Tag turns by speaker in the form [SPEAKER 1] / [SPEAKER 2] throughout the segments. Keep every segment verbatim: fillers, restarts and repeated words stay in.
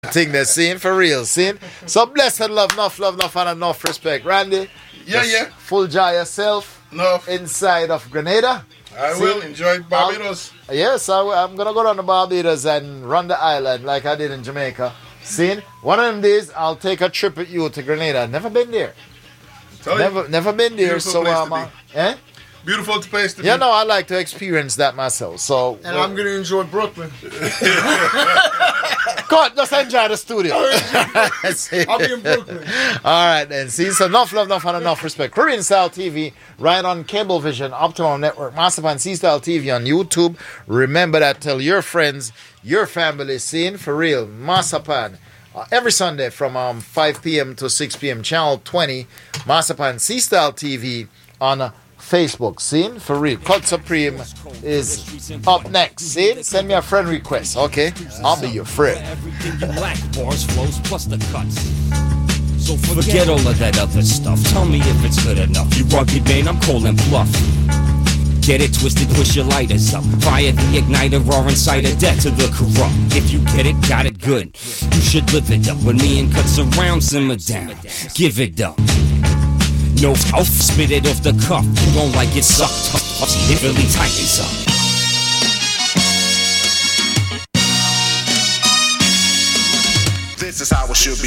[SPEAKER 1] thing they're seeing for real, seeing. So blessed love, enough love, enough and enough respect. Randy,
[SPEAKER 2] yeah, yeah.
[SPEAKER 1] Full jar yourself
[SPEAKER 2] no.
[SPEAKER 1] inside of Grenada.
[SPEAKER 2] I See? will enjoy Barbados.
[SPEAKER 1] I'll, yes, I, I'm gonna go down to Barbados and run the island like I did in Jamaica. See, one of them days I'll take a trip with you to Grenada. Never been there.
[SPEAKER 2] Tell
[SPEAKER 1] never,
[SPEAKER 2] you.
[SPEAKER 1] never been there.
[SPEAKER 2] Beautiful
[SPEAKER 1] so
[SPEAKER 2] place
[SPEAKER 1] um,
[SPEAKER 2] to
[SPEAKER 1] uh, eh?
[SPEAKER 2] Beautiful place to
[SPEAKER 1] yeah,
[SPEAKER 2] be.
[SPEAKER 1] no, I like to experience that myself. So,
[SPEAKER 3] and well, I'm gonna enjoy Brooklyn.
[SPEAKER 1] God, just enjoy the studio.
[SPEAKER 3] I'll be in Brooklyn.
[SPEAKER 1] All right, then. See, so enough love, enough and enough respect. Caribbean Style T V, right on Cablevision, Optimum Network, Masterpan C-Style T V on YouTube. Remember that. Tell your friends, your family, seeing for real, Masterpan. Uh, every Sunday from um, five p.m. to six p.m. Channel twenty, Masterpan C-Style T V on uh, Facebook. See? For real. Cut Supreme is up next. See? Send me a friend request. Okay? I'll be your friend.
[SPEAKER 4] Bars, flows, plus the cuts. So forget all of that other stuff. Tell me if it's good enough. You rugged man, I'm calling bluff. Get it twisted, push your lighters up. Fire the igniter or incite a death to the corrupt. If you get it, got it good. You should live it up. When me and cuts around, simmer down. Give it up. No, I'll spit it off the cuff. You don't like it sucked. It really tightens up.
[SPEAKER 5] This is how it should be.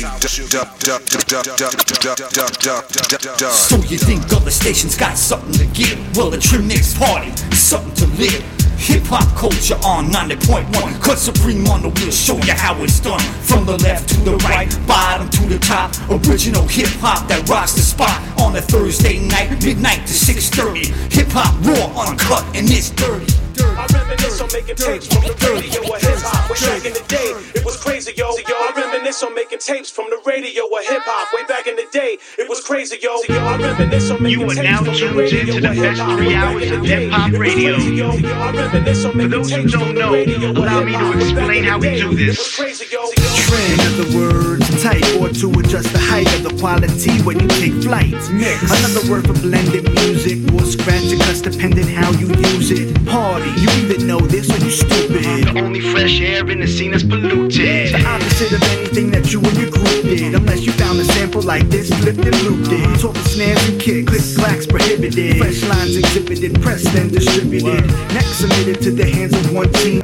[SPEAKER 6] So you think other stations got something to give? Well, the Trim Mix party, something to live. Hip-hop culture on ninety point one. Cut Supreme on the wheel, show you how it's done. From the left to the right, bottom to the top. Original hip-hop that rocks the spot. On a Thursday night, midnight to six thirty. Hip-hop raw, uncut, and it's dirty.
[SPEAKER 7] I reminisce on making tapes from the radio or hip-hop. Way back in the day, it was crazy, yo. I reminisce on making tapes from the radio or hip-hop. Way back in the day, it was crazy, yo. I reminisce on making tapes from the radio or hip-hop. You are now tuned into the best three hours of hip-hop radio.
[SPEAKER 8] For those who don't know, allow me to explain how we do this.
[SPEAKER 9] Trend, in other words, type or to adjust the height of the quality when you take flight. Mix. Another word for blended music or scratch it, cause depending how you use it. Party, you either know this or you stupid.
[SPEAKER 8] The only fresh air in the scene is polluted.
[SPEAKER 9] The opposite of anything that you and your group did. Unless you found a sample like this, flipped and looped it. Talking snares and kicks, click clacks prohibited. Fresh lines exhibited, pressed and distributed. Next submitted to the hands of one team.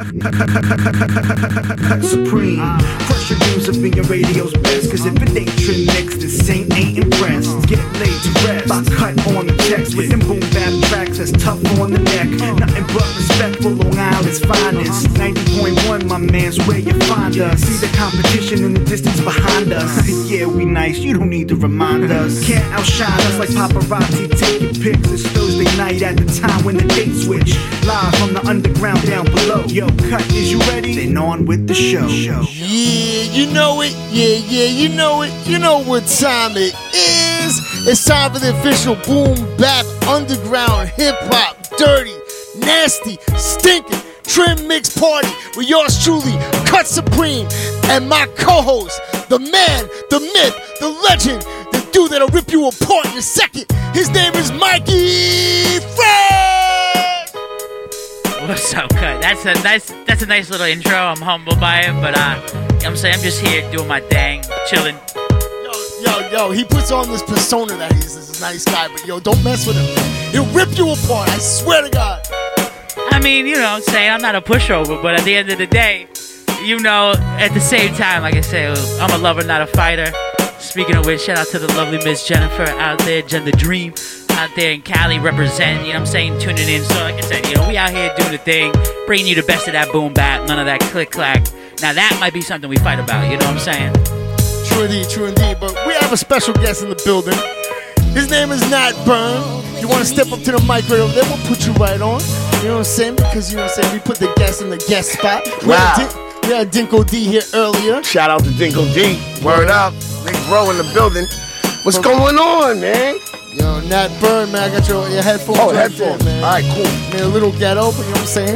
[SPEAKER 9] Cut Supreme. Crush your dreams of being radio's best. Cause if it ain't Trim Mix, this ain't ain't impressed. Get laid to rest by cut on the text. With them boom bap tracks that's tough on the neck. Nothing but respect for Long Island's finest. ninety point one, my man's where you find us. See the competition in the distance behind us. Yeah, we nice, you don't need to remind us. Can't outshine us like paparazzi. Take your pics, it's Thursday night at the time when the date switch. Live from the underground down below. Yo, Cut, is you ready? Then on with the show.
[SPEAKER 3] Yeah, you know it. Yeah, yeah, you know it. You know what time it is. It's time for the official boom bap underground hip hop dirty, nasty, stinking Trim Mix party with yours truly, Cut Supreme, and my co-host, the man, the myth, the legend, the dude that'll rip you apart in a second. His name is Mikey Fresh.
[SPEAKER 10] What's up, Cut? That's a nice, that's a nice little intro. I'm humbled by it, but uh, you know what I'm saying, I'm just here doing my thing, chilling.
[SPEAKER 3] Yo, yo, yo, he puts on this persona that he's this nice guy, but yo, don't mess with him. He'll rip you apart. I swear to God.
[SPEAKER 10] I mean, you know what I'm saying, I'm not a pushover, but at the end of the day, you know, at the same time, like I said, I'm a lover, not a fighter. Speaking of which, shout out to the lovely Miss Jennifer out there, Jen the Dream, out there in Cali representing, you know what I'm saying, tuning in. So like I said, you know, we out here doing the thing, bringing you the best of that boom bap, none of that click clack. Now that might be something we fight about, you know what I'm saying?
[SPEAKER 3] True indeed, true indeed, but we have a special guest in the building. His name is Nat Burn. You want to step up to the mic right over there, we'll put you right on. You know what I'm saying? Because, you know what I'm saying, we put the guest in the guest spot. We
[SPEAKER 11] wow.
[SPEAKER 3] Had Din- we had Dinko D here earlier.
[SPEAKER 11] Shout out to Dinko D. Word up. Big bro in the building. What's but, going on, man?
[SPEAKER 3] Yo, Nat Burn, man. I got your, your headphones
[SPEAKER 11] oh,
[SPEAKER 3] right
[SPEAKER 11] headphones.
[SPEAKER 3] there, man.
[SPEAKER 11] All right, cool.
[SPEAKER 3] Man, a little ghetto, but you know what I'm saying?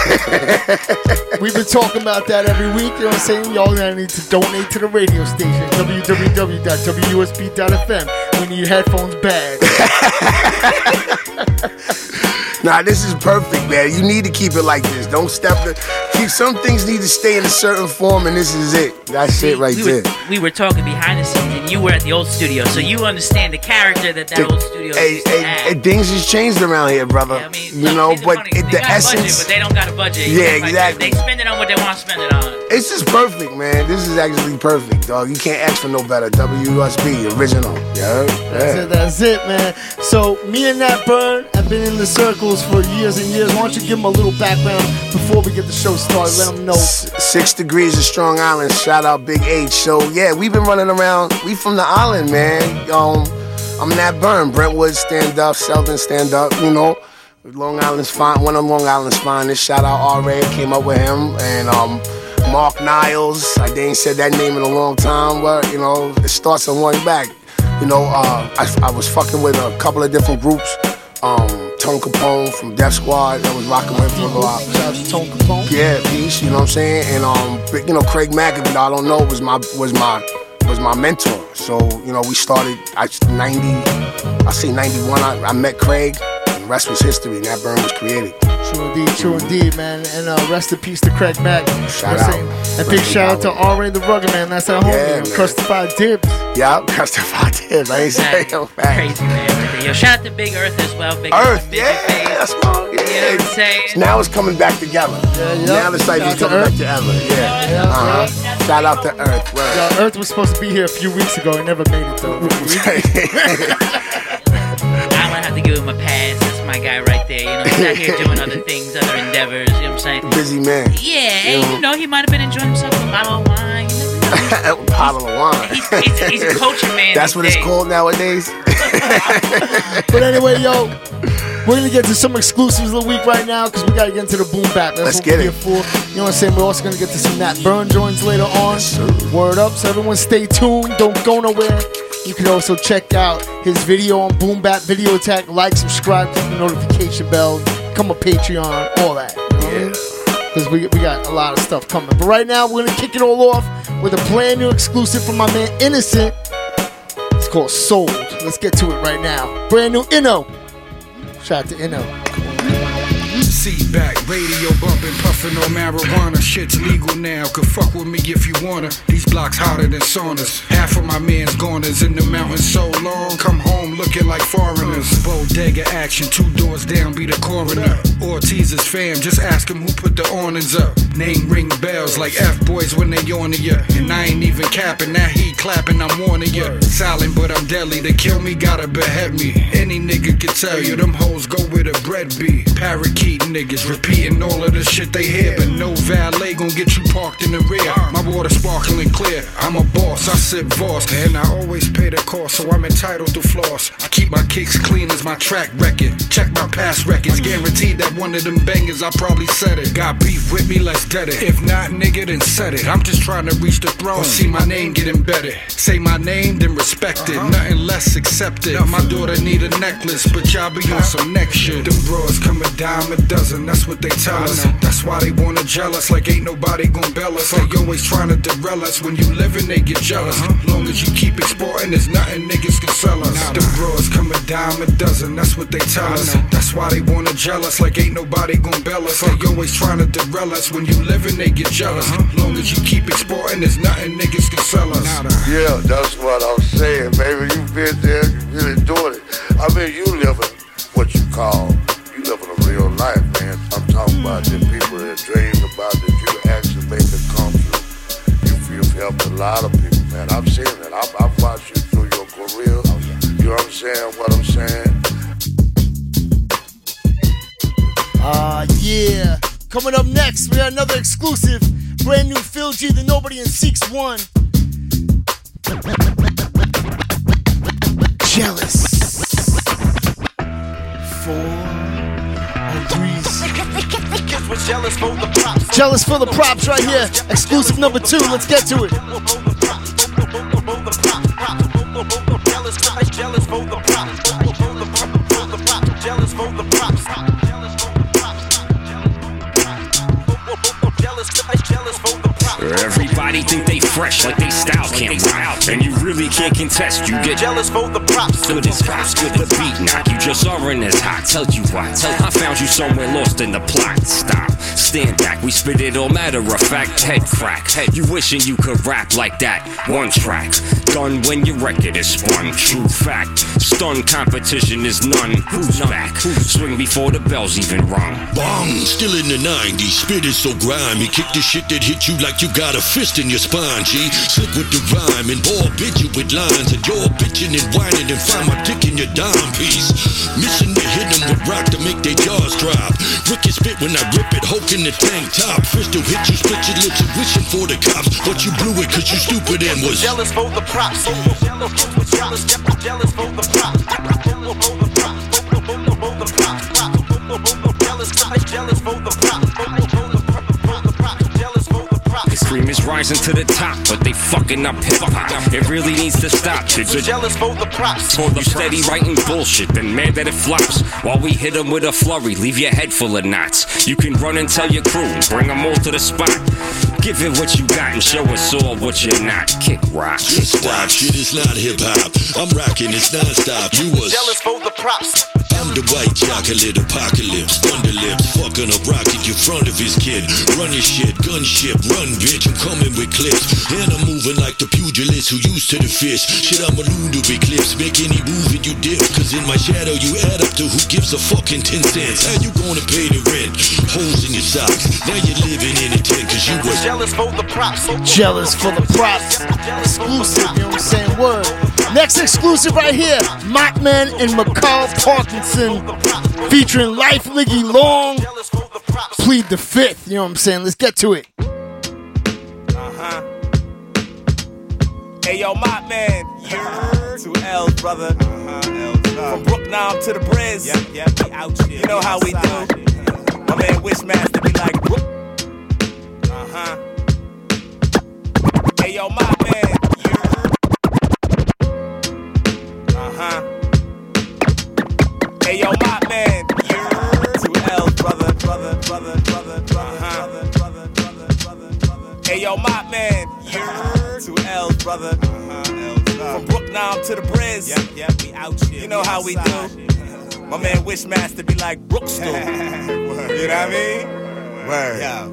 [SPEAKER 3] But we've been talking about that every week, you know what I'm saying? Y'all gonna need to donate to the radio station, w w w dot w u s b dot f m. We need headphones bad.
[SPEAKER 11] Nah, this is perfect, man. You need to keep it like this. Don't step the, keep some things need to stay in a certain form, and this is it. That's it right
[SPEAKER 10] we
[SPEAKER 11] there.
[SPEAKER 10] Were, we were talking behind the scenes, and you were at the old studio, so you understand the character that that
[SPEAKER 11] The-
[SPEAKER 10] old studio
[SPEAKER 11] Hey,
[SPEAKER 10] used to
[SPEAKER 11] hey,
[SPEAKER 10] have.
[SPEAKER 11] hey, things has changed around here, brother.
[SPEAKER 10] I mean,
[SPEAKER 11] you
[SPEAKER 10] look,
[SPEAKER 11] know,
[SPEAKER 10] it's
[SPEAKER 11] but
[SPEAKER 10] funny,
[SPEAKER 11] it,
[SPEAKER 10] they
[SPEAKER 11] the
[SPEAKER 10] got a
[SPEAKER 11] essence.
[SPEAKER 10] budget, but they don't got a budget.
[SPEAKER 11] Yeah,
[SPEAKER 10] Like,
[SPEAKER 11] exactly.
[SPEAKER 10] They spend it on what they want to spend it on.
[SPEAKER 11] It's just perfect, man. This is actually perfect, dog. You can't ask for no better. W S B, original. Yeah.
[SPEAKER 3] That's it, that's it, man. So, me and Nat Burn have been in the circles for years and years. Why don't you give them a little background before we get the show started? Let them know.
[SPEAKER 11] Six degrees of Strong Island. Shout out Big H. So, yeah, we've been running around. We from the island, man. Um, I'm Nat Burn. Brentwood, stand up. Sheldon, stand up. You know, Long Island's fine. One of Long Island's finest. Shout out R A. Came up with him. And, um, Mark Niles. I ain't said that name in a long time, but, you know, it starts on one back. You know, uh, I, I was fucking with a couple of different groups. Um, Tone Capone from Def Squad, I was rocking with for a while.
[SPEAKER 3] Shout out to Tone Capone.
[SPEAKER 11] Yeah, peace. You know what I'm saying? And um, you know, Craig Mack, if y'all don't know, was my was my was my mentor. So you know, we started. I ninety. I say ninety-one. I, I met Craig. And the rest was history. Nat Burn was created.
[SPEAKER 3] True indeed, true indeed, man. And uh, rest in peace to Craig Mack.
[SPEAKER 11] Shout
[SPEAKER 3] You know what I'm
[SPEAKER 11] out.
[SPEAKER 3] saying? And big shout out to R A the Rugged Man. That's our homie.
[SPEAKER 11] Yeah,
[SPEAKER 3] on
[SPEAKER 11] man.
[SPEAKER 3] Crustified Dibs.
[SPEAKER 11] Yeah, Crustified Dibs. I ain't saying no fact.
[SPEAKER 10] Crazy man. Right there. Yo, shout out to Big Earth as well. Big
[SPEAKER 11] Earth,
[SPEAKER 10] Big
[SPEAKER 11] yeah,
[SPEAKER 10] Face.
[SPEAKER 11] that's my, yeah.
[SPEAKER 10] You know what I'm saying?
[SPEAKER 11] Now it's coming back together.
[SPEAKER 3] Yeah, yeah.
[SPEAKER 11] Now the site
[SPEAKER 3] Shout
[SPEAKER 11] is
[SPEAKER 3] out to
[SPEAKER 11] coming back
[SPEAKER 3] Earth.
[SPEAKER 11] together. Yeah.
[SPEAKER 3] Yeah,
[SPEAKER 11] Uh-huh.
[SPEAKER 3] yeah.
[SPEAKER 11] Shout out to Earth. Word.
[SPEAKER 3] Yo, Earth was supposed to be here a few weeks ago. He never made it though.
[SPEAKER 10] I'm gonna have to give him a pass. That's my guy right there. You know, he's out here doing other things, other endeavors. You know what I'm saying?
[SPEAKER 11] Busy man.
[SPEAKER 10] Yeah, and you know, he might have been enjoying himself with a bottle of wine. You never know.
[SPEAKER 11] Bottle of wine.
[SPEAKER 10] He's, he's, he's a culture man.
[SPEAKER 11] That's
[SPEAKER 10] these
[SPEAKER 11] what it's
[SPEAKER 10] days.
[SPEAKER 11] called nowadays.
[SPEAKER 3] But anyway, yo, we're gonna get to some exclusives of the week right now because we gotta get into the boom bap. That's
[SPEAKER 11] Let's
[SPEAKER 3] what
[SPEAKER 11] get
[SPEAKER 3] we're
[SPEAKER 11] it.
[SPEAKER 3] here for. You know what I'm saying? We're also gonna get to some Nat Burn joints later on.
[SPEAKER 11] sir.
[SPEAKER 3] Word up, so everyone stay tuned. Don't go nowhere. You can also check out his video on Boom Bap Video Attack. Like, subscribe, click the notification bell, become a Patreon, all that.
[SPEAKER 11] Yeah.
[SPEAKER 3] Because we, we got a lot of stuff coming. But right now, we're gonna kick it all off with a brand new exclusive from my man Innocent. It's called Sold. Let's get to it right now. Brand new Inno. Shout out to Inno.
[SPEAKER 12] Seat back, radio bumping, puffing on marijuana. Shit's legal now, could fuck with me if you wanna. These blocks hotter than saunas. Half of my man's goners in the mountains so long. Come home looking like foreigners. Bodega action, two doors down, be the coroner. Ortiz's fam, just ask him who put the awnings up. Name ring bells like F-boys when they on to ya. And I ain't even capping, that heat clapping, I'm warning ya. Silent but I'm deadly, to kill me gotta behead me. Any nigga can tell you, them hoes go where the bread be. Parakeet niggas repeating all of the shit they hear, but no valet gon' get you parked in the rear. My water sparkling clear, I'm a boss, I sit boss, and I always pay the cost, so I'm entitled to floss. I keep my kicks clean as my track record. Check my past records, guaranteed that one of them bangers I probably said it. Got beef with me, let's dead it. If not, nigga, then set it. I'm just trying to reach the throne, see my name get embedded. Say my name, then respect it. Nothing less accepted. My daughter need a necklace, but y'all be on some next shit. Them bros come a dime a dozen, that's what they tell us. That's why they wanna jealous, like ain't nobody gon' bail us. They always trying to derail us. When you living, they get jealous. Long as you keep exporting, there's nothing niggas can sell us. Them bros come a dime a dozen, that's what they tell us. That's why they wanna jealous, like ain't nobody gon' bail us. They always trying to derail us. When you living, they get jealous. Long as you keep exporting, there's nothing niggas can sell us.
[SPEAKER 13] Yeah, that's what I'm saying, baby. You been there, you really doing it. I mean, you living what you call, you living a real life, man. I'm talking about the people that dream about that you actually make it come true. You, you've helped a lot of people, man. I've seen it. I've, I've watched you through your career. You know what I'm saying? What I'm saying?
[SPEAKER 3] Uh, yeah. Coming up next, we got another exclusive. Brand new Phil G, the Nobody and Seeks One. Jealous. Four and threes. Jealous for the props right here. Exclusive number two. Let's get to it.
[SPEAKER 7] Jealous for the props. Jealous for the props.
[SPEAKER 4] Everybody think they fresh, like they style can't route, and you really can't contest. You get
[SPEAKER 7] jealous for the props.
[SPEAKER 4] Good as props, good the beat knock. You just aren't as hot. Tell you why. Tell I found you somewhere lost in the plot. Stop. stand back. We spit it all matter of fact, head crack. You wishing you could rap like that. One track, done when your record is spun. True fact, stun competition is none. Who's back? Swing before the bells even rung.
[SPEAKER 14] Bong, still in the nineties, spit is so grimy. Kick the shit that hit you like you got a fist in your spine, G. Slick with the rhyme and ball bitch you with lines. And you're bitching and whining and find my dick in your dime piece. Mission to hit them with rock to make their jaws drop. Ricky spit when I rip it, Hulk in the tank top. First to hit you, split your lips and wishing for the cops. But you blew it cause you stupid and was
[SPEAKER 15] jealous for the props. Jealous, jealous, jealous for the props. Jealous, jealous for the props.
[SPEAKER 4] The scream is rising to the top, but they fucking up hip-hop. It really needs to stop. You're
[SPEAKER 15] jealous for the props.
[SPEAKER 4] For the steady writing bullshit, then mad that it flops. While we hit them with a flurry, leave your head full of knots. You can run and tell your crew, bring them all to the spot. Give it what you got and show us all what you're not. Kick rock.
[SPEAKER 14] Just stop, shit is not hip-hop. I'm rocking, it's non-stop. You was
[SPEAKER 15] jealous for the props.
[SPEAKER 14] I'm the white chocolate apocalypse. Thunder lips, fucking up rocket in front of his kid. Running shit, gunship, run bitch. I'm coming with clips. And I'm moving like the pugilist who used to the fish. Shit, I'm a loon to eclipse. Make any move and you dip. Cause in my shadow you add up to who gives a fucking ten cents. How you gonna pay the rent? Holes in your socks. Now you're living in a tent cause you was
[SPEAKER 15] jealous for the props.
[SPEAKER 3] Jealous for the props. Exclusive, you know what I'm saying? Word. Next exclusive right here, Mockman and McCall Parkinson featuring Life Liggy Long. Plead the fifth, you know what I'm saying? Let's get to it.
[SPEAKER 15] Uh-huh. Hey yo, Mockman. Yeah. Two L's, brother. Uh-huh. L's, From Brooknam to the Briz. Yep, yep, we out here. You know how we do. My man Wishmaster be like, Brook. Uh-huh. Hey yo, Mockman. Uh-huh. Hey yo, Mockman. Two L's, brother, brother, brother, brother, brother, brother, brother, brother, brother, brother. Hey yo, Mockman. Two L's, brother. From Brooknam to the Briz. Yep, yep, we out here. You know how we do. My man Wishmaster be like Brookstone. You know what I mean? Word. Yo.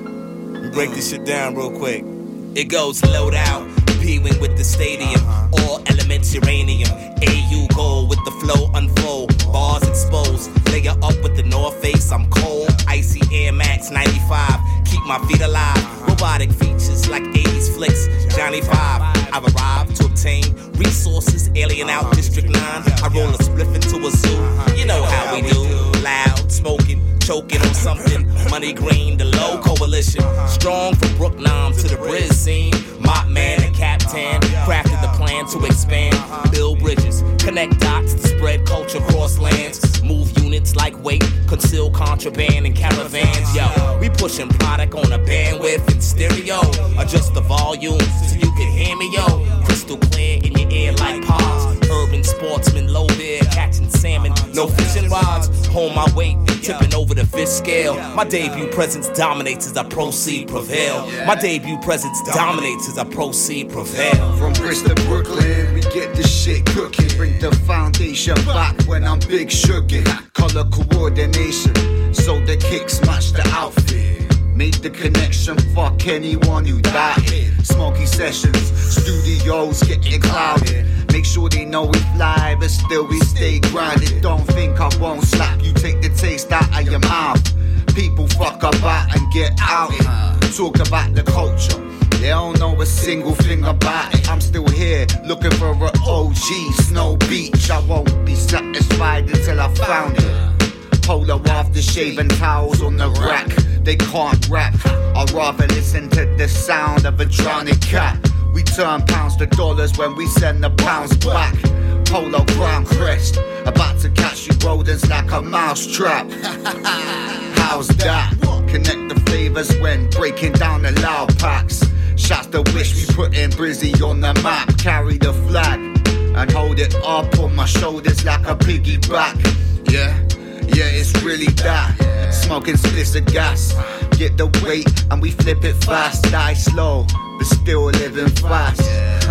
[SPEAKER 15] We break this shit down real quick. It goes load out. P-wing with the stadium, all elements uranium. A U goal with the flow unfold, bars exposed. Layer up with the North Face, I'm cold. Icy Air Max ninety-five, keep my feet alive. Robotic features like eighties flicks. Johnny Five, I've arrived to obtain resources. Alien out District nine. I roll a spliff into a zoo. You know how we do. Loud, smoking, choking on something. Money green, the low coalition. Strong from Brooknam to the Briz scene. Mockman and Captain crafted the plan to expand, build bridges, connect dots to spread culture across lands, move units like weight, conceal contraband in caravans. Yo, we pushing product on a bandwidth and stereo. Adjust the volume so you can hear me, yo. Crystal clear in your ear like pause. Urban sportsman, low beer, catching salmon, no fishing rods. Hold my weight, tipping over the fish scale. My debut presence dominates as I proceed prevail. My debut presence dominates as I proceed prevail.
[SPEAKER 16] From Bristol to Brooklyn, we get the shit cooking. Bring the foundation back when I'm big sugar. Color coordination, so the kicks match the outfit. Make the connection, fuck anyone who doubted. Smoky sessions, studios getting clouded. Make sure they know we fly, but still we stay grounded. Don't think I won't slap you, take the taste out of your mouth. People fuck about and get out it. Talk about the culture, they don't know a single thing about it. I'm still here, looking for an O G, Snow Beach. I won't be satisfied until I found it. Polo after shaving towels on the rack. They can't rap, I'd rather listen to the sound of a drowning cat. We turn pounds to dollars when we send the pounds back. Polo crown crest, about to catch you rodents like a mouse trap. How's that? Connect the flavors when breaking down the loud packs. Shots to Wish, we put in Brizzy on the map. Carry the flag and hold it up on my shoulders like a piggyback. Yeah, yeah, it's really that. Smoking spliffs of gas. Get the weight and we flip it fast. Die slow, but still living fast.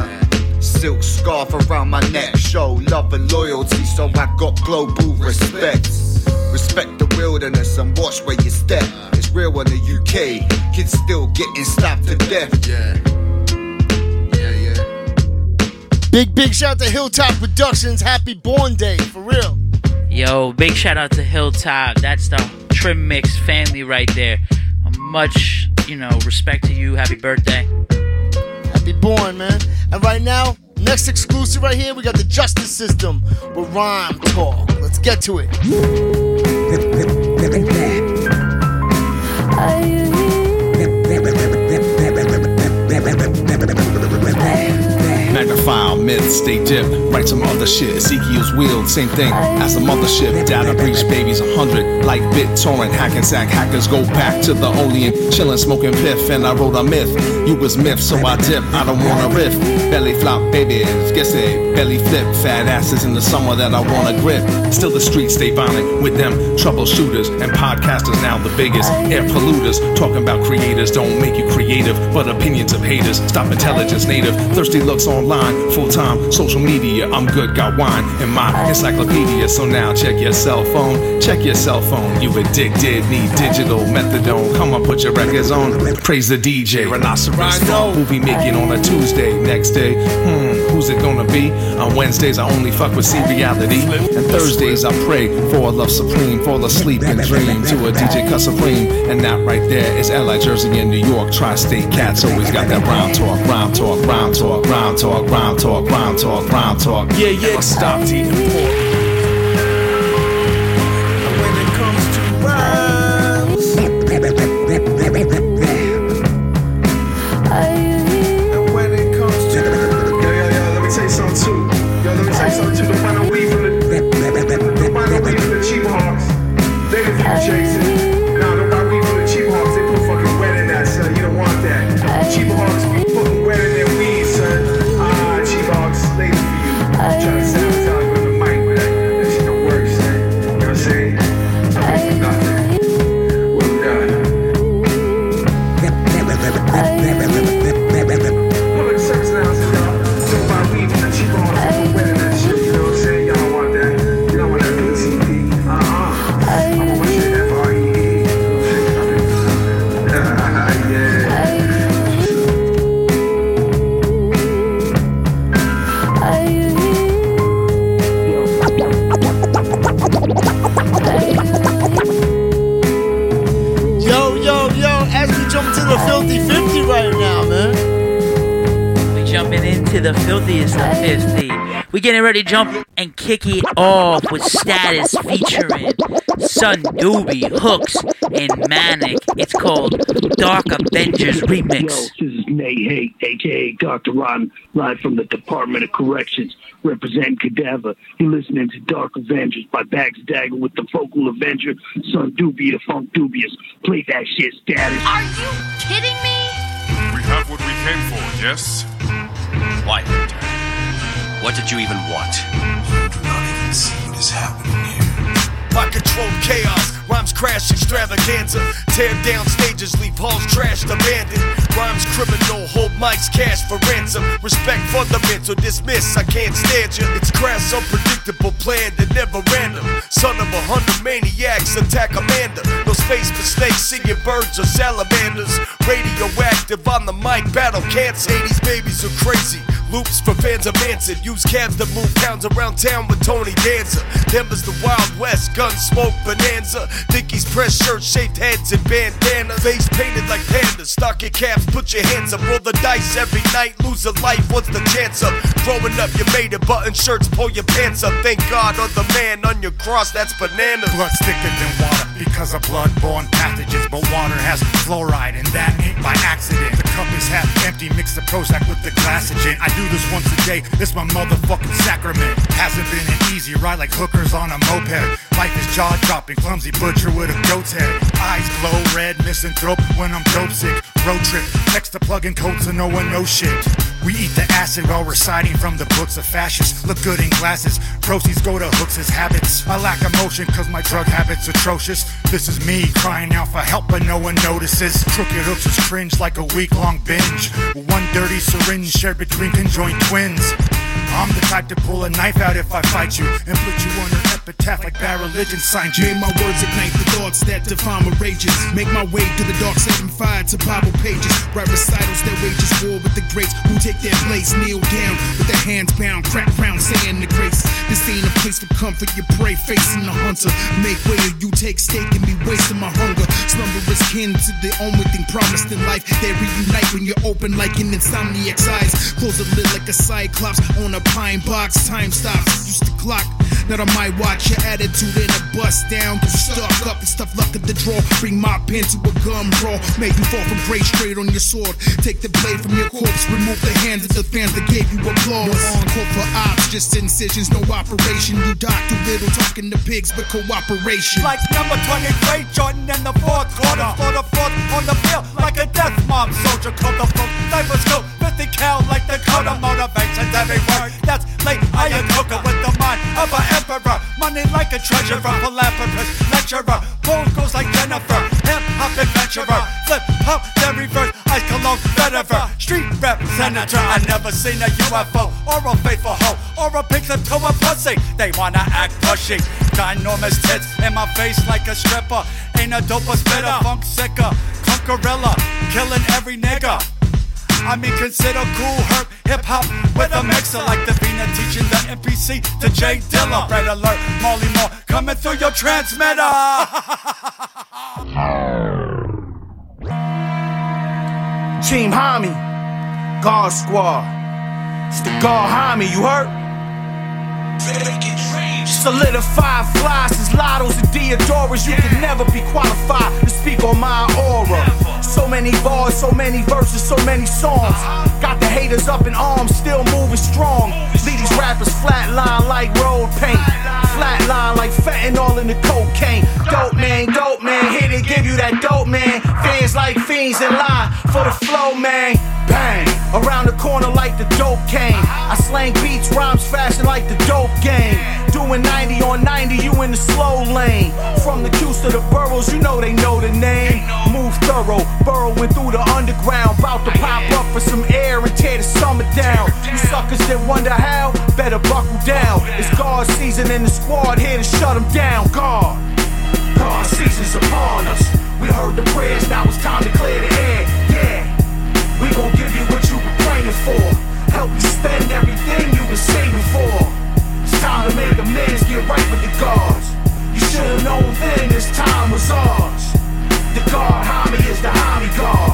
[SPEAKER 16] Silk scarf around my neck, show love and loyalty, so I got global respect. Respect the wilderness and watch where you step. It's real in the U K. Kids still getting stabbed to death.
[SPEAKER 11] Yeah. Yeah, yeah.
[SPEAKER 3] Big, big shout out to Hilltop Productions. Happy Born Day, for real.
[SPEAKER 10] Yo, big shout out to Hilltop. That's the Trim Mix family right there. Much, you know, respect to you. Happy birthday.
[SPEAKER 3] Happy Born, man. And right now, next exclusive right here, we got the Justice System with Rhyme Talk. Let's get to it.
[SPEAKER 17] Magnify myths, they dip, write some other shit. Ezekiel's wield, same thing as the mothership. Data breach babies, a hundred, like BitTorrent, hack and sack. Hackers go back to the Olean, chillin', smoking piff, and I wrote a myth. You was myth, so I dip, I don't wanna riff. Belly flop babies, guess they belly flip. Fat asses in the summer that I wanna grip. Still the streets stay violent with them troubleshooters and podcasters now the biggest air polluters. Talking about creators don't make you creative, but opinions of haters stop intelligence native. Thirsty looks online, full time social media. I'm good, got wine in my encyclopedia. So now check your cell phone, check your cell phone. You addicted, need digital methadone. Come on, put your records on. Praise the D J, rhinoceros phone. Movie making on a Tuesday, next day. Hmm, who's it gonna be? On Wednesdays I only fuck with C reality, and Thursdays I pray for a love supreme, fall asleep and dream to a D J cut supreme. And that right there is L A, Jersey, and New York. Tri-state cats always got that rhyme talk, rhyme talk, rhyme talk, rhyme talk, rhyme talk, rhyme talk, rhyme talk. Yeah, yeah. Never stop to eating pork. And when it comes to rhymes, and when it comes to, yo, yo, yo, let me tell you something too. Yo, let me tell you something too. The final weed from the, the final weed from the cheap hawks. They can keep chasing. Nah, the final weed from the cheap hawks. They put fucking wet in that, son. You don't want that. Cheap hawks be putting wet in their weed, son. Ah, cheap hawks, later for you. I'm trying to sabotage with the mic, but that, that shit don't work, son. You know what I'm saying? Nothing for nothing. Well done. Public service announcement, y'all. Talk about weed from the cheap hawks. They put wet in that shit. You know what I'm saying? Y'all don't want that. You don't want that P C P. Uh-uh. I want my shit F R E E. Yeah.
[SPEAKER 3] Yo, yo, yo, as we jump to the Filthy fifty right now, man.
[SPEAKER 10] We jumping into the filthiest of fifty. We getting ready to jump and kick it off with Status featuring Son Doobie, Hooks, and Manic. It's called Dark Avengers Remix.
[SPEAKER 18] Yo, this is Nay Hay, aka Doctor Ron, live from the Department of Corrections, representing Cadaver. You're listening to Dark Avengers by Bags Dagger with the Vocal Avenger, Son Doobie, the Funk Dubious. Play that shit, Status.
[SPEAKER 19] Are you kidding me?
[SPEAKER 20] We have what we came for, yes?
[SPEAKER 21] Why, Victor? What did you even want?
[SPEAKER 22] You do not even see what is happening here.
[SPEAKER 23] I control chaos, rhymes crash extravaganza. Tear down stages, leave halls trashed, abandoned. Rhymes criminal, hold mics cash for ransom. Respect fundamental, dismiss, I can't stand you. It's crass, unpredictable, planned and never random. Son of a hundred maniacs, attack Amanda. No space for snakes, singing birds or salamanders. Radioactive on the mic, battle cancer. eighties babies are crazy, loops for fans of Manson. Use cabs that move pounds around town with Tony Danza. Denver's the Wild West, gun smoke bonanza. Dickies press shirts, shaved heads and bandanas. Face painted like pandas, stocking caps, put your hands up. Roll the dice every night, lose a life, what's the chance of? Growing up, you made it, button shirts, pull your pants up. Thank God on the man on your cross, that's bananas.
[SPEAKER 24] Blood's thicker than water because of blood-borne pathogens. But water has fluoride and that ain't by accident. The cup is half empty, mix the Prozac with the glass of gin. I do this once a day, it's my motherfucking sacrament. Hasn't been an easy ride like hookers on a moped. Life is jaw-dropping, clumsy butcher with a goat's head. Eyes glow red, misanthrope when I'm dope sick. Road trip, text the plug-in code so no one knows shit. We eat the acid while reciting from the books of fascists. Look good in glasses, proceeds go to Hooks' habits. I lack emotion cause my drug habit's atrocious. This is me crying out for help but no one notices. Crooked Hooks is cringe like a week-long binge. One dirty syringe shared between conjoined twins. I'm the type to pull a knife out if I fight you and put you on an epitaph like bad religion signed you.
[SPEAKER 1] May my words ignite the thoughts that define my rages. Make my way to the dark side and fire to Bible pages. Write recitals that wages war with the greats who take their place. Kneel down with their hands bound, crack round, saying the grace. This ain't a place for comfort, you pray, facing the hunter. Make way or you take stake and be wasting my hunger. Slumber is kin to the only thing promised in life. They reunite when you're open like an insomniac's eyes. Close the lid like a cyclops on a pine box. Time stops, used to clock. Now I might watch your attitude in a bust down. You stuck up and stuff luck at the draw. Bring my pen to a gun brawl. Make you fall from grade straight on your sword. Take the blade from your corpse. Remove the hands of the fans that gave you applause. No encore for ops, just incisions, no operation. You doc too little, talking to pigs, but cooperation.
[SPEAKER 23] Like number twenty-three, Jordan in the fourth quarter. For the fourth on the field, like a death mob soldier. Code the full, diaper scope, fifty cal like the coda. Motivations every word. That's late iron cooker with the mind of an emperor. Money like a treasurer, philanthropist, lecturer. Boom goes like Jennifer, hip hop adventurer. Flip hop, then reverse, ice cologne, vetiver. Street rep, senator. I never seen a U F O or a faithful hoe or a pig lip to a pussy. They wanna act pushy. Ginormous tits in my face like a stripper. Ain't a doper spitter, funk sicker, punk gorilla, killing every nigga. I mean, consider cool herb hip-hop with a mixer like the Vina teaching the N P C to Jay Dilla. Red alert, Molly Moore coming through your transmitter. Team Homie, God Squad. It's the God Homie, you heard? Solidify flies as Lottos and Deodoras. You can never be qualified to speak on my aura. So many bars, so many verses, so many songs. Got the haters up in arms, still moving strong. Leave these rappers flatline like road paint. Flatline like fentanyl in the cocaine. Dope man, dope man, here to give you that dope man. Fans like fiends in line for the flow, man. Bang, around the corner like the dope came. I slang beats, rhymes fashion like the dope game. Doing ninety on ninety, you in the slow lane. From the Q's to the boroughs, you know they know the name. Move thorough, burrowing through the underground. About to pop up for some air and tear the summer down. You suckers that wonder how, better buckle down. It's guard season and the squad here to shut them down. Guard, guard season's upon us. We heard the prayers, now it's time to clear the air. Yeah, we gon' give you what you've been praying for. Help you spend everything you've been saving for. It's time to make amends, get right with the gods. You should've known then this time was ours. The God Homie is the Homie God.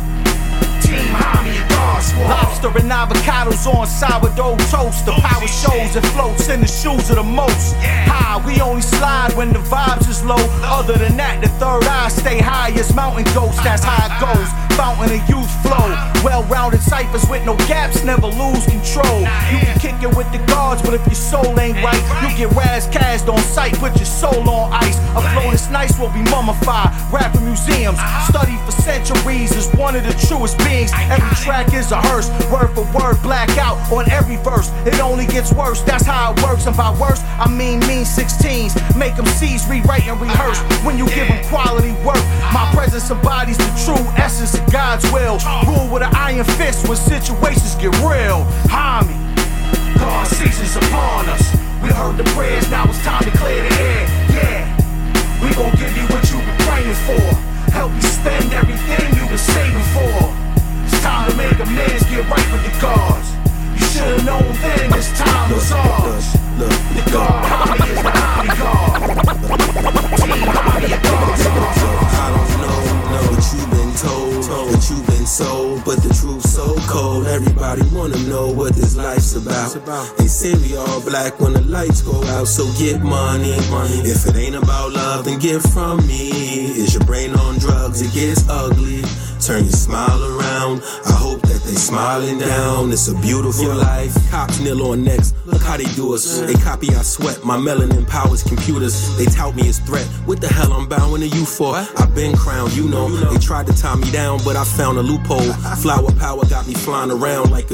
[SPEAKER 23] Team Homie and God Squad. Lobster and avocados on sourdough toast. The power shows and floats in the shoes of the most. High, we only slide when the vibes is low. Other than that, the third eye stay high as mountain ghosts. That's how it goes. Fountain of youth flow. Well-rounded ciphers with no gaps, never lose control. You can kick it with the guards, but if your soul ain't right, you get razz-cast on sight, put your soul on ice. A flow that's nice will be mummified. Rapping museums, studied for centuries as one of the truest beings. Every track is a hearse, word for word, blackout on every verse. It only gets worse, that's how it works. And by worse, I mean mean sixteens. Make them C's, rewrite and rehearse. When you give them quality work, my presence embodies the true essence of God's will. Rule with an iron fist when situations get real. Homie, God season's upon us. We heard the prayers, now it's time to clear the air. Yeah, we gon' give you what you've been praying for. Help you spend everything you've been saving for. It's time to make amends, get right with the gods. You should've known then this time was ours. The God Homie is the Homie God. Team Homie and God Squad.
[SPEAKER 2] I don't know, know what you've been told, what you've been sold, but the truth's so cold. Everybody wanna know what this life's about. They say we all black when the lights go out, so get money. If it ain't about love, then get from me. Is your brain on drugs? It gets ugly. Turn your smile around. I hope that they smiling down. It's a beautiful life. Cops kneel on necks. Look how they do us. They copy our sweat. My melanin powers computers. They tout me as threat. What the hell I'm bowing to you for? I've been crowned, you know. They tried to tie me down, but I found a loophole. Flower power got me flying around like a U F O.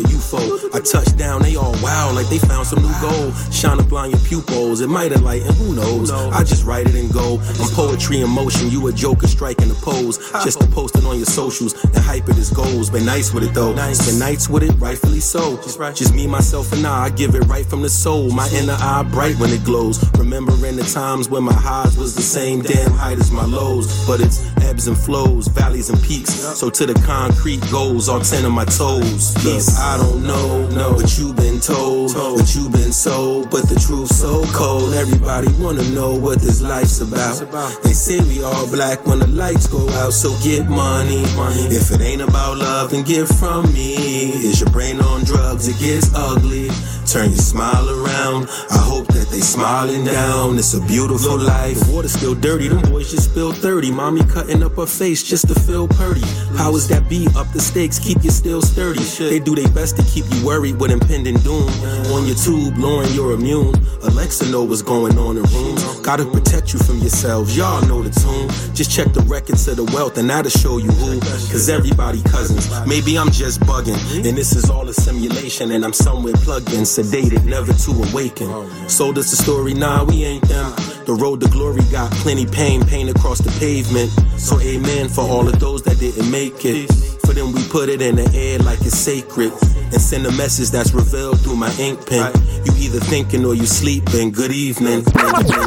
[SPEAKER 2] I touch down, they all wow, like they found some new gold. Shine a blind your pupils, it might enlighten, who knows? I just write it and go. I'm poetry in motion, you a joker striking a pose. Just to post it on your socials and hype it as goals. Been nice with it though, spend nights with it, rightfully so. Just me, myself, and I, I give it right from the soul. My inner eye bright when it glows. Remembering the times when my highs was the same damn height as my lows. But it's ebbs and flows, valleys and peaks. So to the concrete goes all ten of my toes. Peace. I don't know, know what you been told, what you been sold, but the truth so cold. Everybody wanna know what this life's about. They say we all black when the lights go out, so get money. If it ain't about love, then get from me. Is your brain on drugs? It gets ugly. Turn your smile around. I hope that they smiling down. It's a beautiful life. The water's still dirty. Them boys just spilled thirty. Mommy cutting up her face just to feel purty. How is that beat up the stakes? Keep you still sturdy. They do their best to keep you worried with impending doom. On your tube, lowering your immune. Alexa know what's going on in rooms. Gotta protect you from yourselves. Y'all know the tune. Just check the records of the wealth and that'll show you who. Cause everybody cousins. Maybe I'm just bugging. And this is all a simulation. And I'm somewhere plugged in, sedated, never to awaken. So does the story, nah, we ain't them. The road to glory got plenty pain, pain across the pavement. So amen for all of those that didn't make it. For them we put it in the air like it's sacred. And send a message that's revealed through my ink pen. You either thinking or you sleeping. Good evening.
[SPEAKER 5] But